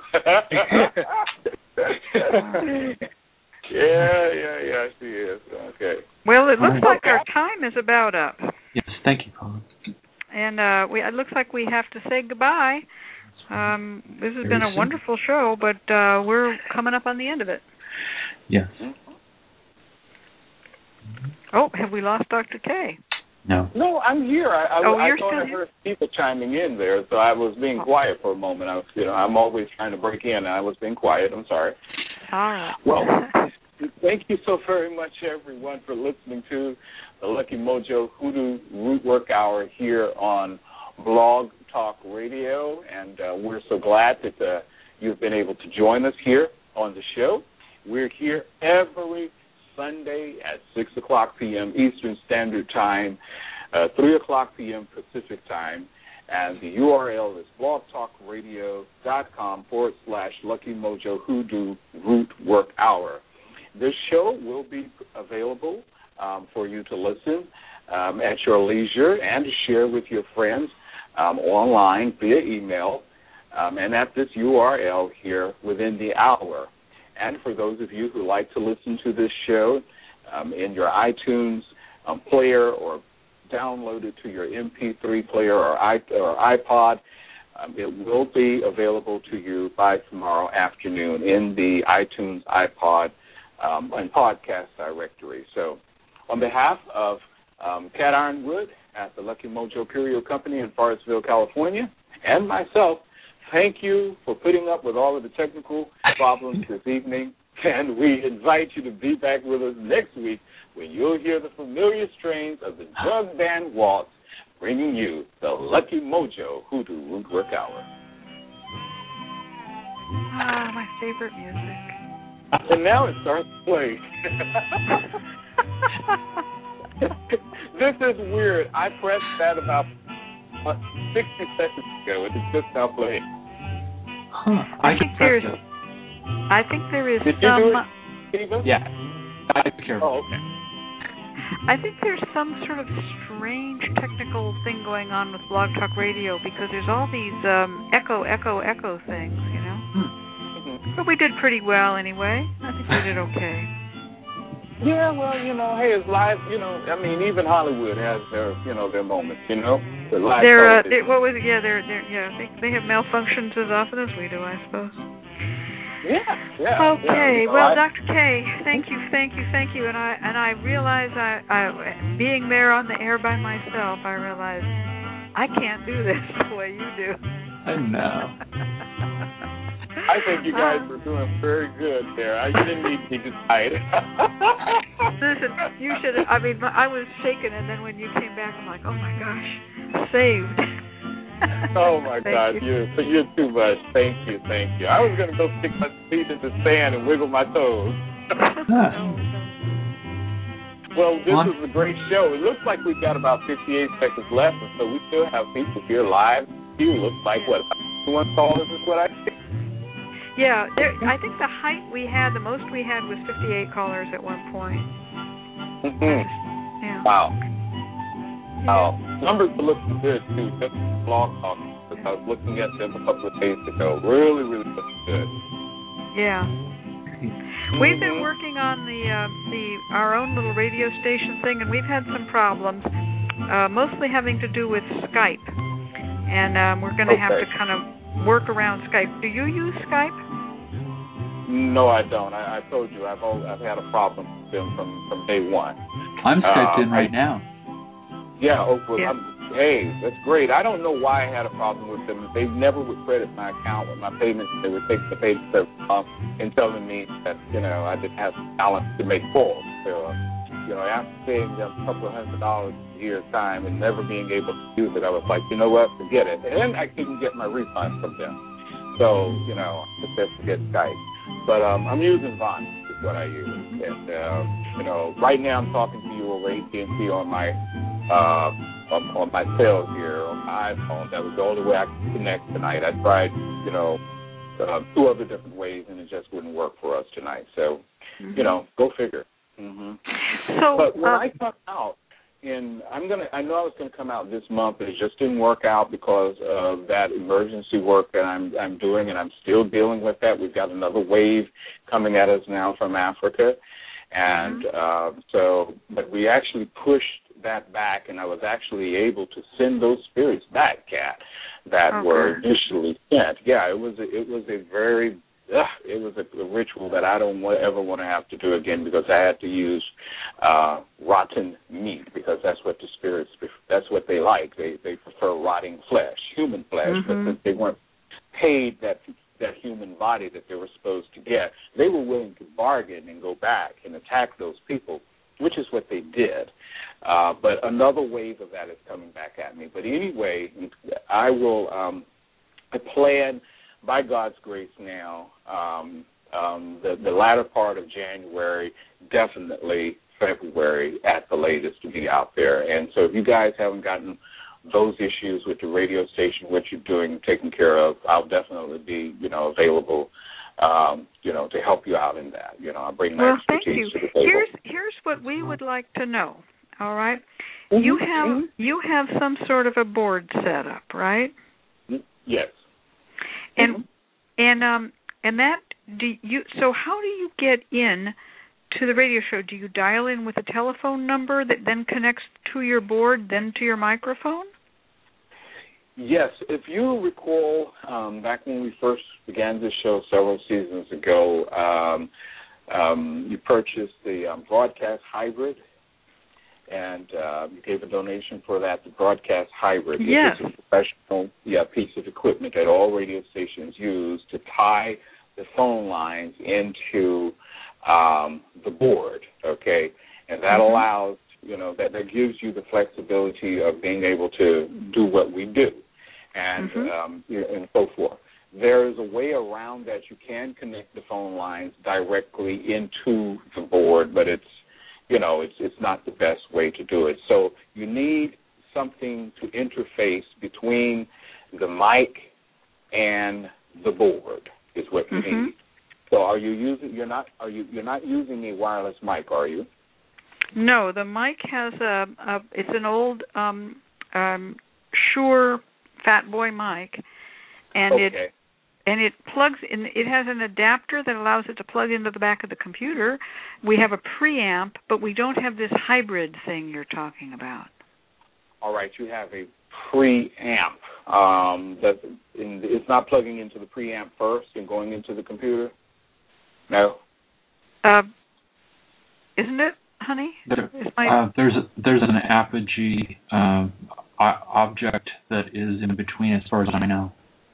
yeah, yeah, yeah, she is. Okay. Well, it looks Okay. like our time is about up. Yes, thank you, Paula. And uh, we, it looks like we have to say goodbye. Um, this has Very been a soon. wonderful show, but uh, we're coming up on the end of it. Yes. Oh, have we lost Doctor K? No. No, I'm here. I, I, oh, I you're thought still I here? heard people chiming in there, so I was being oh. quiet for a moment. I was, you know, I'm always trying to break in, and I was being quiet. I'm sorry. All right. Well, thank you so very much, everyone, for listening to the Lucky Mojo Hoodoo Root Work Hour here on Blog Talk Radio, and uh, we're so glad that uh, you've been able to join us here on the show. We're here every Sunday at six o'clock p.m. Eastern Standard Time, uh, three o'clock p.m. Pacific Time, and the U R L is blogtalkradio.com forward slash Lucky Mojo Hoodoo Root Work Hour. This show will be available um, for you to listen um, at your leisure and to share with your friends um, online via email um, and at this U R L here within the hour. And for those of you who like to listen to this show um, in your iTunes um, player or download it to your M P three player or, I, or iPod, um, it will be available to you by tomorrow afternoon in the iTunes, iPod, um, and podcast directory. So on behalf of um, Kat Ironwood at the Lucky Mojo Curio Company in Forestville, California, and myself, thank you for putting up with all of the technical problems this evening, and we invite you to be back with us next week when you'll hear the familiar strains of the Jug Band Waltz bringing you the Lucky Mojo Hoodoo Root Work Hour. Ah, my favorite music. And now it starts to play. This is weird. I pressed that about uh, sixty seconds ago, and it's just now playing. Huh. I, I think can there's. press it. I think there is Did some. you do it, Stephen? Yeah. I took care of it. Oh, okay. I think there's some sort of strange technical thing going on with Blog Talk Radio because there's all these um, echo, echo, echo things, you know. Hmm. Mm-hmm. But we did pretty well anyway. I think we did okay. Yeah, well, you know, hey, it's live. You know, I mean, even Hollywood has their, you know, their moments. You know, the live They're, uh, television. they, what was it? Yeah, they're, they're, yeah. They, they have malfunctions as often as we do, I suppose. Yeah, yeah. Okay, yeah, you know, well, I, Doctor K, thank you, thank you, thank you. And I and I realize I, I, being there on the air by myself, I realize I can't do this the way you do. I know. I think you guys were doing very good there. I didn't need to decide. Listen, you should. I mean, I was shaken, and then when you came back, I'm like, oh my gosh, saved. Oh my God, you. you're you're too much. Thank you, thank you. I was gonna go stick my feet in the sand and wiggle my toes. Well, this was a great show. It looks like we've got about fifty-eight seconds left, and so we still have people here live. You look like what? One callers is what I think. Yeah, there, I think the height we had, the most we had was fifty-eight callers at one point. Mm-hmm. Yeah. Wow. Wow. Numbers are looking good, too. Just blog talk. I was looking at them a couple of days ago. Really, really looking good. Yeah. We've been working on the uh, the our own little radio station thing, and we've had some problems, uh, mostly having to do with Skype. And um, we're going to okay. have to kind of work around Skype. Do you use Skype? No, I don't. I, I told you I've always, I've had a problem with them from, from day one. I'm Skyped uh, in right I, now. Yeah, Oprah. Yeah. I'm, hey, that's great. I don't know why I had a problem with them. They never would credit my account with my payments. They would take the payments every month and telling me that, you know, I didn't have balance to make calls. So, uh, you know, after paying them a couple of hundred dollars a year's time and never being able to use it, I was like, you know what, forget it. And I couldn't get my refund from them. So, you know, I said forget Skype. But um, I'm using Vaughn is what I use. And, uh, you know, right now I'm talking to you over A T and T on my uh, on, on my cell here on my iPhone. That was the only way I could connect tonight. I tried, you know, uh, two other different ways, and it just wouldn't work for us tonight. So, mm-hmm. you know, go figure. Mm-hmm. So, but when uh, I come out, and I'm gonna, I know I was gonna come out this month, but it just didn't work out because of that emergency work that I'm I'm doing, and I'm still dealing with that. We've got another wave coming at us now from Africa, and mm-hmm. uh, so, but we actually pushed that back, and I was actually able to send those spirits back, Kat, that okay. were initially sent. Yeah, it was a, it was a very ugh, it was a, a ritual that I don't want, ever want to have to do again, because I had to use uh, rotten meat, because that's what the spirits that's what they like. They they prefer rotting flesh, human flesh, mm-hmm. but since they weren't paid that that human body that they were supposed to get, they were willing to bargain and go back and attack those people, which is what they did. Uh, but another wave of that is coming back at me. But anyway, I will um, I plan, by God's grace now, um, um, the, the latter part of January, definitely February at the latest, to be out there. And so if you guys haven't gotten those issues with the radio station, what you're doing, taken care of, I'll definitely be, you know, available, um, you know, to help you out in that. You know, I bring my well, expertise thank you. to the table. Here's here's what we would like to know. All right, mm-hmm. you have you have some sort of a board set up, right? Yes. And mm-hmm. and um and that do you? So how do you get in to the radio show? Do you dial in with a telephone number that then connects to your board, then to your microphone? Yes. If you recall, um, back when we first began this show several seasons ago, um, um, you purchased the um, broadcast hybrid, and uh, you gave a donation for that. The broadcast hybrid yes. is a professional yeah, piece of equipment that all radio stations use to tie the phone lines into um, the board, okay? And that mm-hmm. allows, you know, that, that gives you the flexibility of being able to do what we do, and, mm-hmm. um, you know, and so forth. There is a way around that. You can connect the phone lines directly into the board, but it's, you know, it's it's not the best way to do it. So you need something to interface between the mic and the board is what you mm-hmm. need. So are you using? You're not. Are you? You're not using a wireless mic, are you? No, the mic has a. a it's an old um, um, Shure Fat Boy mic, and okay. it and it plugs in. It has an adapter that allows it to plug into the back of the computer. We have a preamp, but we don't have this hybrid thing you're talking about. All right, you have a preamp. Um, that in, it's not plugging into the preamp first and going into the computer. No. Uh, isn't it, honey? There, my... uh, there's a, there's an Apogee uh, object that is in between, as far as I know.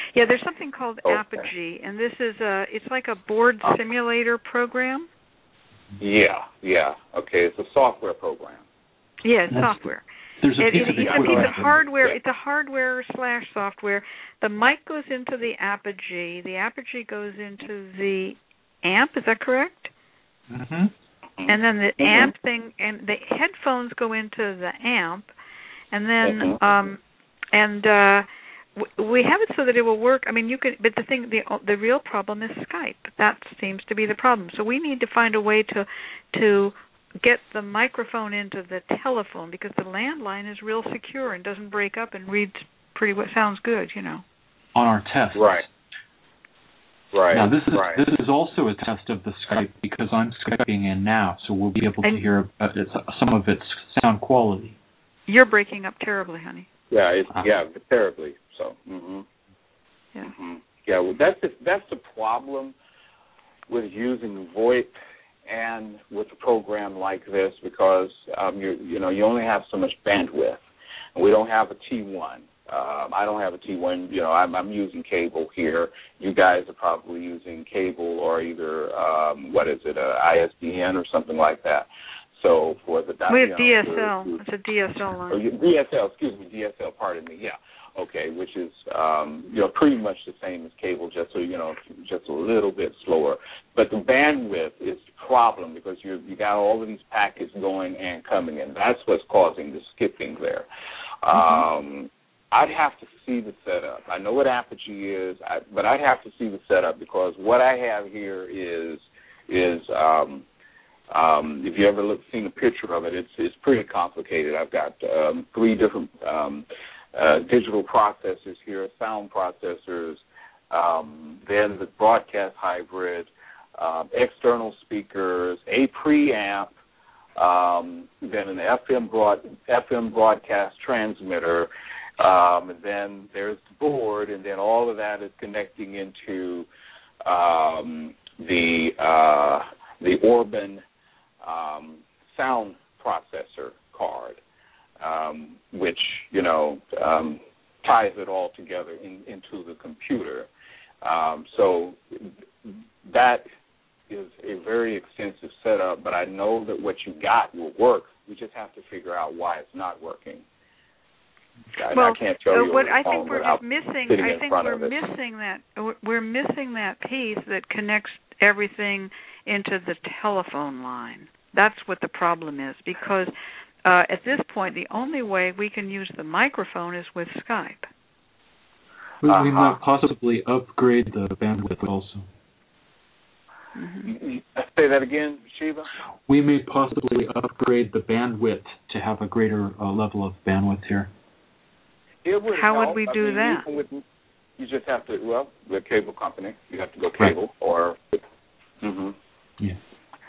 Yeah, there's something called Okay. Apogee, and this is a, it's like a board simulator program. Yeah, yeah. Okay, it's a software program. Yeah, it's That's, software. There's a It, piece it, of it's a piece equipment. of hardware. Yeah. It's a hardware slash software. The mic goes into the Apogee. The Apogee goes into the amp. Is that correct? Mm-hmm. And then the Mhm. amp thing, and the headphones go into the amp, and then Mhm. um, and uh, w- we have it so that it will work. I mean, you can, but the thing, the the real problem is Skype. That seems to be the problem. So we need to find a way to to get the microphone into the telephone, because the landline is real secure and doesn't break up and reads pretty what sounds good, you know. On our test. Right. Right. Now this is right. this is also a test of the Skype, because I'm Skyping in now, so we'll be able to And hear uh, it's, uh, some of its sound quality. You're breaking up terribly, honey. Yeah, it's, Uh, yeah, terribly so. Mm-hmm. Yeah. Mm-hmm. Yeah, well, that's the, that's the problem with using VoIP and with a program like this, because um, you you know you only have so much bandwidth, and we don't have a T one. Um, I don't have a T one. You know, I'm, I'm using cable here. You guys are probably using cable or either um, what is it, a I S D N or something like that. So for the We you have know, D S L. the- It's a D S L Oh, line. you- D S L, excuse me, D S L, pardon me, yeah. Okay, which is, um, you know, pretty much the same as cable, just so, you know, just a little bit slower. But the bandwidth is the problem, because you you got all of these packets going and coming in. That's what's causing the skipping there. Mm-hmm. Um, I'd have to see the setup. I know what Apogee is, I, but I'd have to see the setup, because what I have here is, is um, Um, if you ever look, seen a picture of it, it's it's pretty complicated. I've got um, three different um, uh, digital processors here, sound processors, um, then the broadcast hybrid, um, external speakers, a preamp, um, then an F M broad F M broadcast transmitter, um, and then there's the board, and then all of that is connecting into um, the uh, the Orban Um, sound processor card, um, which, you know, um, ties it all together in, into the computer. Um, so that is a very extensive setup, but I know that what you got will work. We just have to figure out why it's not working. I, well, I can't tell uh, you what over the I think phone we're without just missing. sitting I in think front we're of it. missing that. We're missing that piece that connects everything into the telephone line. That's what the problem is, because uh, at this point, the only way we can use the microphone is with Skype. We, Uh-huh. we might possibly upgrade the bandwidth also. Mm-hmm. Say that again, Shiva? We may possibly upgrade the bandwidth to have a greater uh, level of bandwidth here. It would How help. would we I do mean, that? even with, you just have to, well, the cable company, you have to go Right. cable or, mm-hmm. Yeah.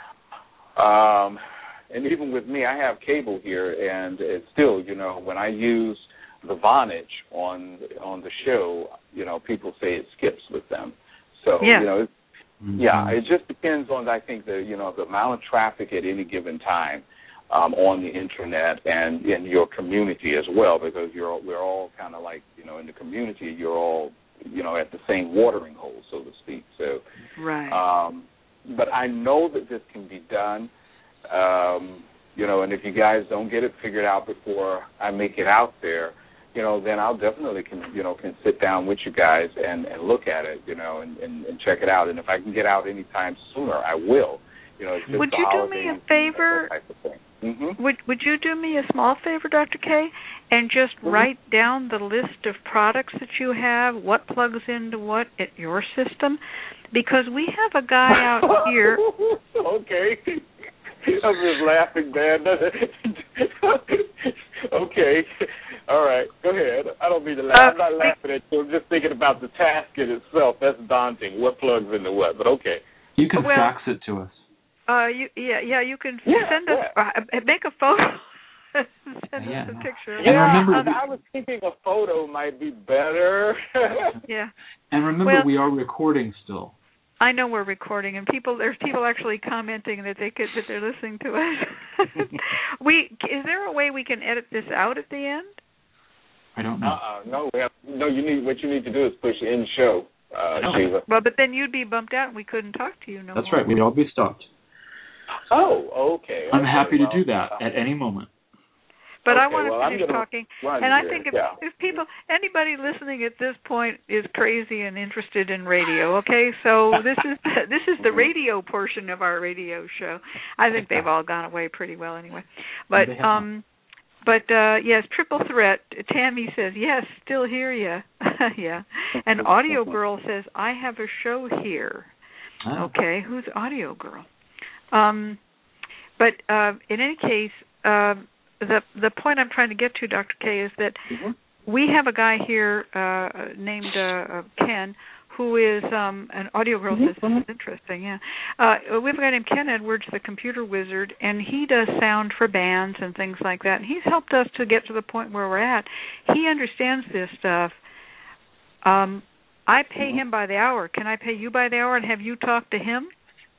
Um, and even with me, I have cable here, and it's still, you know, when I use the Vonage on on the show, you know, people say it skips with them. So, Yeah. you know, it's, Mm-hmm. yeah, it just depends on, I think, the, you know, the amount of traffic at any given time um, on the internet and in your community as well, because you're we're all kind of like, you know, in the community, you're all, you know, at the same watering hole, so to speak. So, Right. um, but I know that this can be done, um, you know, and if you guys don't get it figured out before I make it out there, you know, then I'll definitely can, you know, can sit down with you guys and, and look at it, you know, and, and, and check it out. And if I can get out anytime sooner, I will. You know, it's just Would the you do me a holidays, favor? that type of thing. Mm-hmm. Would Would you do me a small favor, Doctor K, and just Mm-hmm. write down the list of products that you have, what plugs into what at your system? Because we have a guy out here. Okay. I'm just laughing, man. Okay. All right. Go ahead. I don't mean to laugh. Uh, I'm not laughing at you. I'm just thinking about the task in itself. That's daunting. What plugs into what? But okay. You can Well, fax it to us. Uh, you, yeah, yeah, you can Yeah, send us, yeah. uh, make a photo, send Yeah. us a picture. And Yeah, remember, I, we- I was thinking a photo might be better. Yeah, And remember, Well- we are recording still. I know we're recording, and people there's people actually commenting that they could that they're listening to us. we is there a way we can edit this out at the end? I don't know. Uh-uh, no, we have, no. You need what you need to do is push end show, uh, no. Sheila. Well, but then you'd be bumped out, and we couldn't talk to you no That's more. right. We'd all be stopped. Oh, okay. I'm okay, happy well, to do that uh, at any moment. But okay, I want to well, finish talking, and I think if, yeah. if people, anybody listening at this point is crazy and interested in radio, okay, so this is this is the radio portion of our radio show. I think they've all gone away pretty well anyway. But um, but uh, yes, Triple Threat. Tammy says yes, still hear you. Yeah, and Audio Girl says I have a show here. Oh. Okay, who's Audio Girl? Um, but uh, in any case. Uh, The the point I'm trying to get to, Doctor K, is that mm-hmm. we have a guy here uh, named uh, Ken who is um, an Audio Girl. Mm-hmm. Says this is interesting. Yeah, uh, we have a guy named Ken Edwards, the computer wizard, and he does sound for bands and things like that. And he's helped us to get to the point where we're at. He understands this stuff. Um, I pay mm-hmm. him by the hour. Can I pay you by the hour and have you talk to him?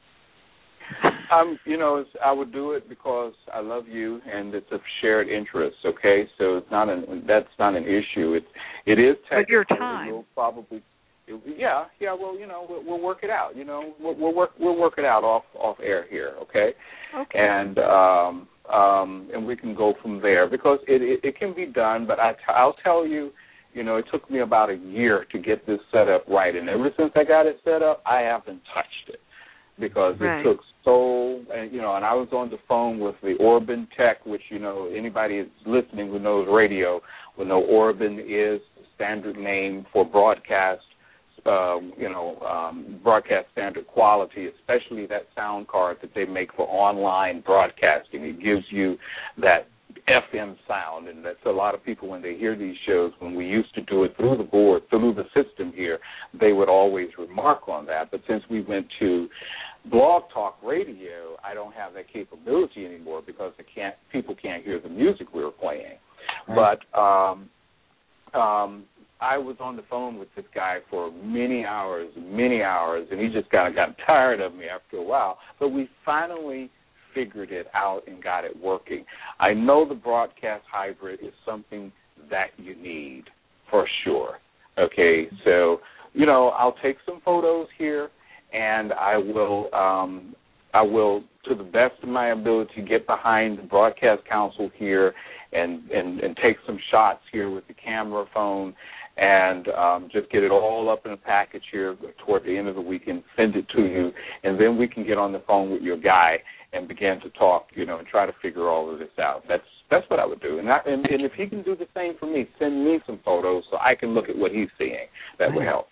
Um, you know, it's, I would do it because I love you, and it's a shared interest. Okay, so it's not an that's not an issue. It it is technical. But your time, we'll probably, it, yeah, yeah. Well, you know, we'll, we'll work it out. You know, we'll, we'll work we'll work it out off off air here. Okay. Okay. And um, um, and we can go from there because it it, it can be done. But I t- I'll tell you. You know, it took me about a year to get this set up right, and ever since I got it set up, I haven't touched it. Because right. it took so, and, you know, and I was on the phone with the Orban Tech, which, you know, anybody that's listening who knows radio will know Orban is the standard name for broadcast, um, you know, um, broadcast standard quality, especially that sound card that they make for online broadcasting. It gives you that F M sound, and that's a lot of people when they hear these shows, when we used to do it through the board, through the system here, they would always remark on that. But since we went to Blog Talk Radio, I don't have that capability anymore because I can't, people can't hear the music we were playing. Right. But um, um, I was on the phone with this guy for many hours, many hours, and he just kind of got tired of me after a while. But we finally figured it out and got it working. I know the broadcast hybrid is something that you need for sure. Okay, so, you know, I'll take some photos here, and I will, um, I will, to the best of my ability, get behind the broadcast council here and, and, and take some shots here with the camera phone and um, just get it all up in a package here toward the end of the week and send it to you, and then we can get on the phone with your guy and begin to talk, you know, and try to figure all of this out. That's that's what I would do. And, I, and, and if he can do the same for me, send me some photos so I can look at what he's seeing. That would help.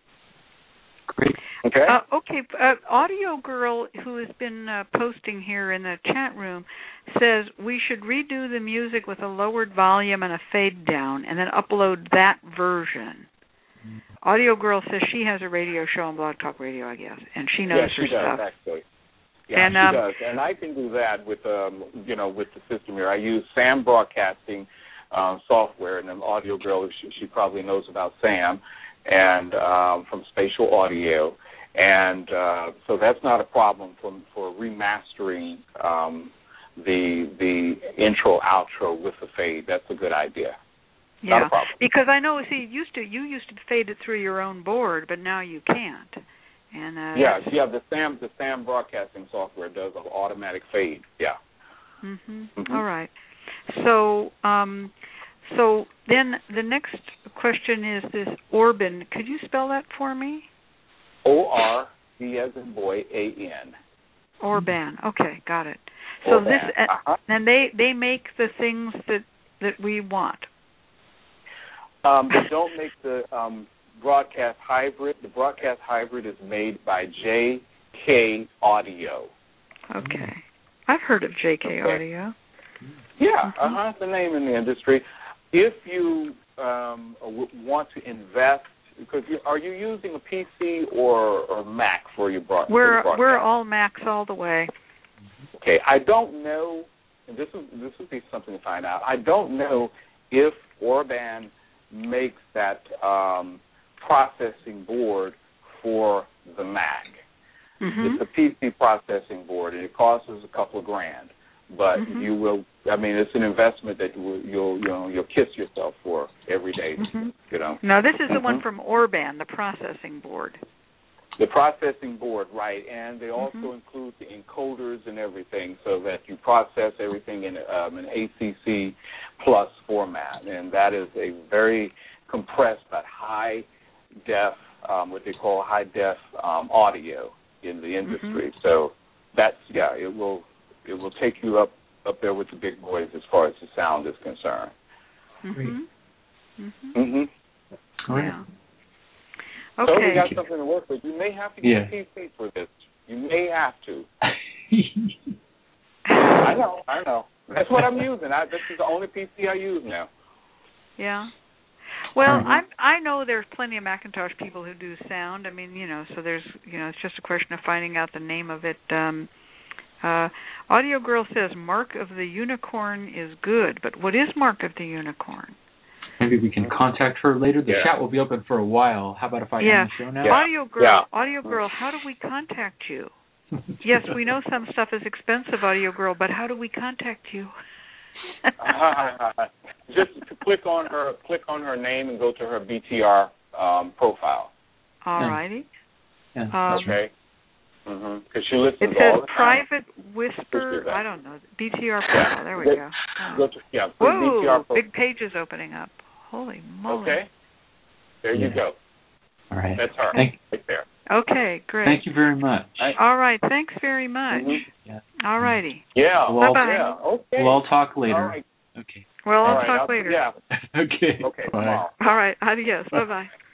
Great. Okay. Uh, okay. Uh, Audio Girl, who has been uh, posting here in the chat room, says we should redo the music with a lowered volume and a fade down, and then upload that version. Mm-hmm. Audio Girl says she has a radio show on Blog Talk Radio, I guess, and she knows yeah, she her does, stuff. Actually. Yeah, and, she um, does, and I can do that with, um, you know, with the system here. I use SAM Broadcasting um, software, and then Audio Girl, she, she probably knows about SAM, and um, from Spatial Audio, and uh, so that's not a problem for for remastering um, the the intro outro with the fade. That's a good idea. Yeah, not a problem. Because I know, see, you used to you used to fade it through your own board, but now you can't. And uh, yeah, yeah, the SAM the SAM broadcasting software does an automatic fade. Yeah. Mhm. Mm-hmm. All right. So, um, so then the next question is this Orban. Could you spell that for me? O R B as in boy A N. Orban. Okay, got it. So Orban. this uh, uh-huh. and they they make the things that that we want. Um, they don't make the um, broadcast hybrid. The broadcast hybrid is made by J K Audio. Okay. I've heard of J K okay. Audio. Yeah, mm-hmm. uh-huh, it's a name in the industry. If you um, want to invest, because you, are you using a P C or, or Mac for your broad, we're, broadcast? We're all Macs all the way. Okay, I don't know, and this is this would be something to find out. I don't know if Orban makes that um, processing board for the Mac. Mm-hmm. It's a P C processing board, and it costs us a couple of grand. but mm-hmm. you will. I mean, it's an investment that you will, you'll you know you'll kiss yourself for every day. Mm-hmm. You know. Now this is mm-hmm. the one from Orban, the processing board. The processing board, right, and they also mm-hmm. include the encoders and everything, so that you process everything in um, an A C C plus format, and that is a very compressed but high def, um, what they call high def um, audio in the industry. Mm-hmm. So that's yeah, it will it will take you up up there with the big boys as far as the sound is concerned. Mm-hmm. Mm-hmm. Mm-hmm. Yeah. So Okay. we got something to work with. You may have to get yeah. a P C for this. You may have to. I know, I know. That's what I'm using. I, this is the only P C I use now. Yeah. Well, mm-hmm. I I know there's plenty of Macintosh people who do sound. I mean, you know, so there's, you know, it's just a question of finding out the name of it. Um, uh, Audio Girl says Mark of the Unicorn is good, but what is Mark of the Unicorn? Maybe we can contact her later. The yeah. chat will be open for a while. How about if I yeah. end the show now? Yeah. Audio Girl, yeah. Audio Girl, how do we contact you? Yes, we know some stuff is expensive, Audio Girl, but how do we contact you? uh, just click on her, click on her name and go to her B T R um, profile. All righty. Yeah. Um, okay. Because mm-hmm. she listens it all says the time. Private Whisper. I don't know. B T R profile. There we go. go. Oh. go to, yeah. Whoa! B T R big pages opening up. Holy moly. Okay. There yeah. you go. All right. That's her. Thank, right there. Okay, great. Thank you very much. All right. Thanks very much. Mm-hmm. Yeah. All righty. Yeah. We'll Bye-bye. Yeah. Okay. We'll all talk later. All right. Okay. Well, I'll all right. talk I'll, later. Yeah. okay. Okay. Bye. Tomorrow. All right. Adios. Bye-bye.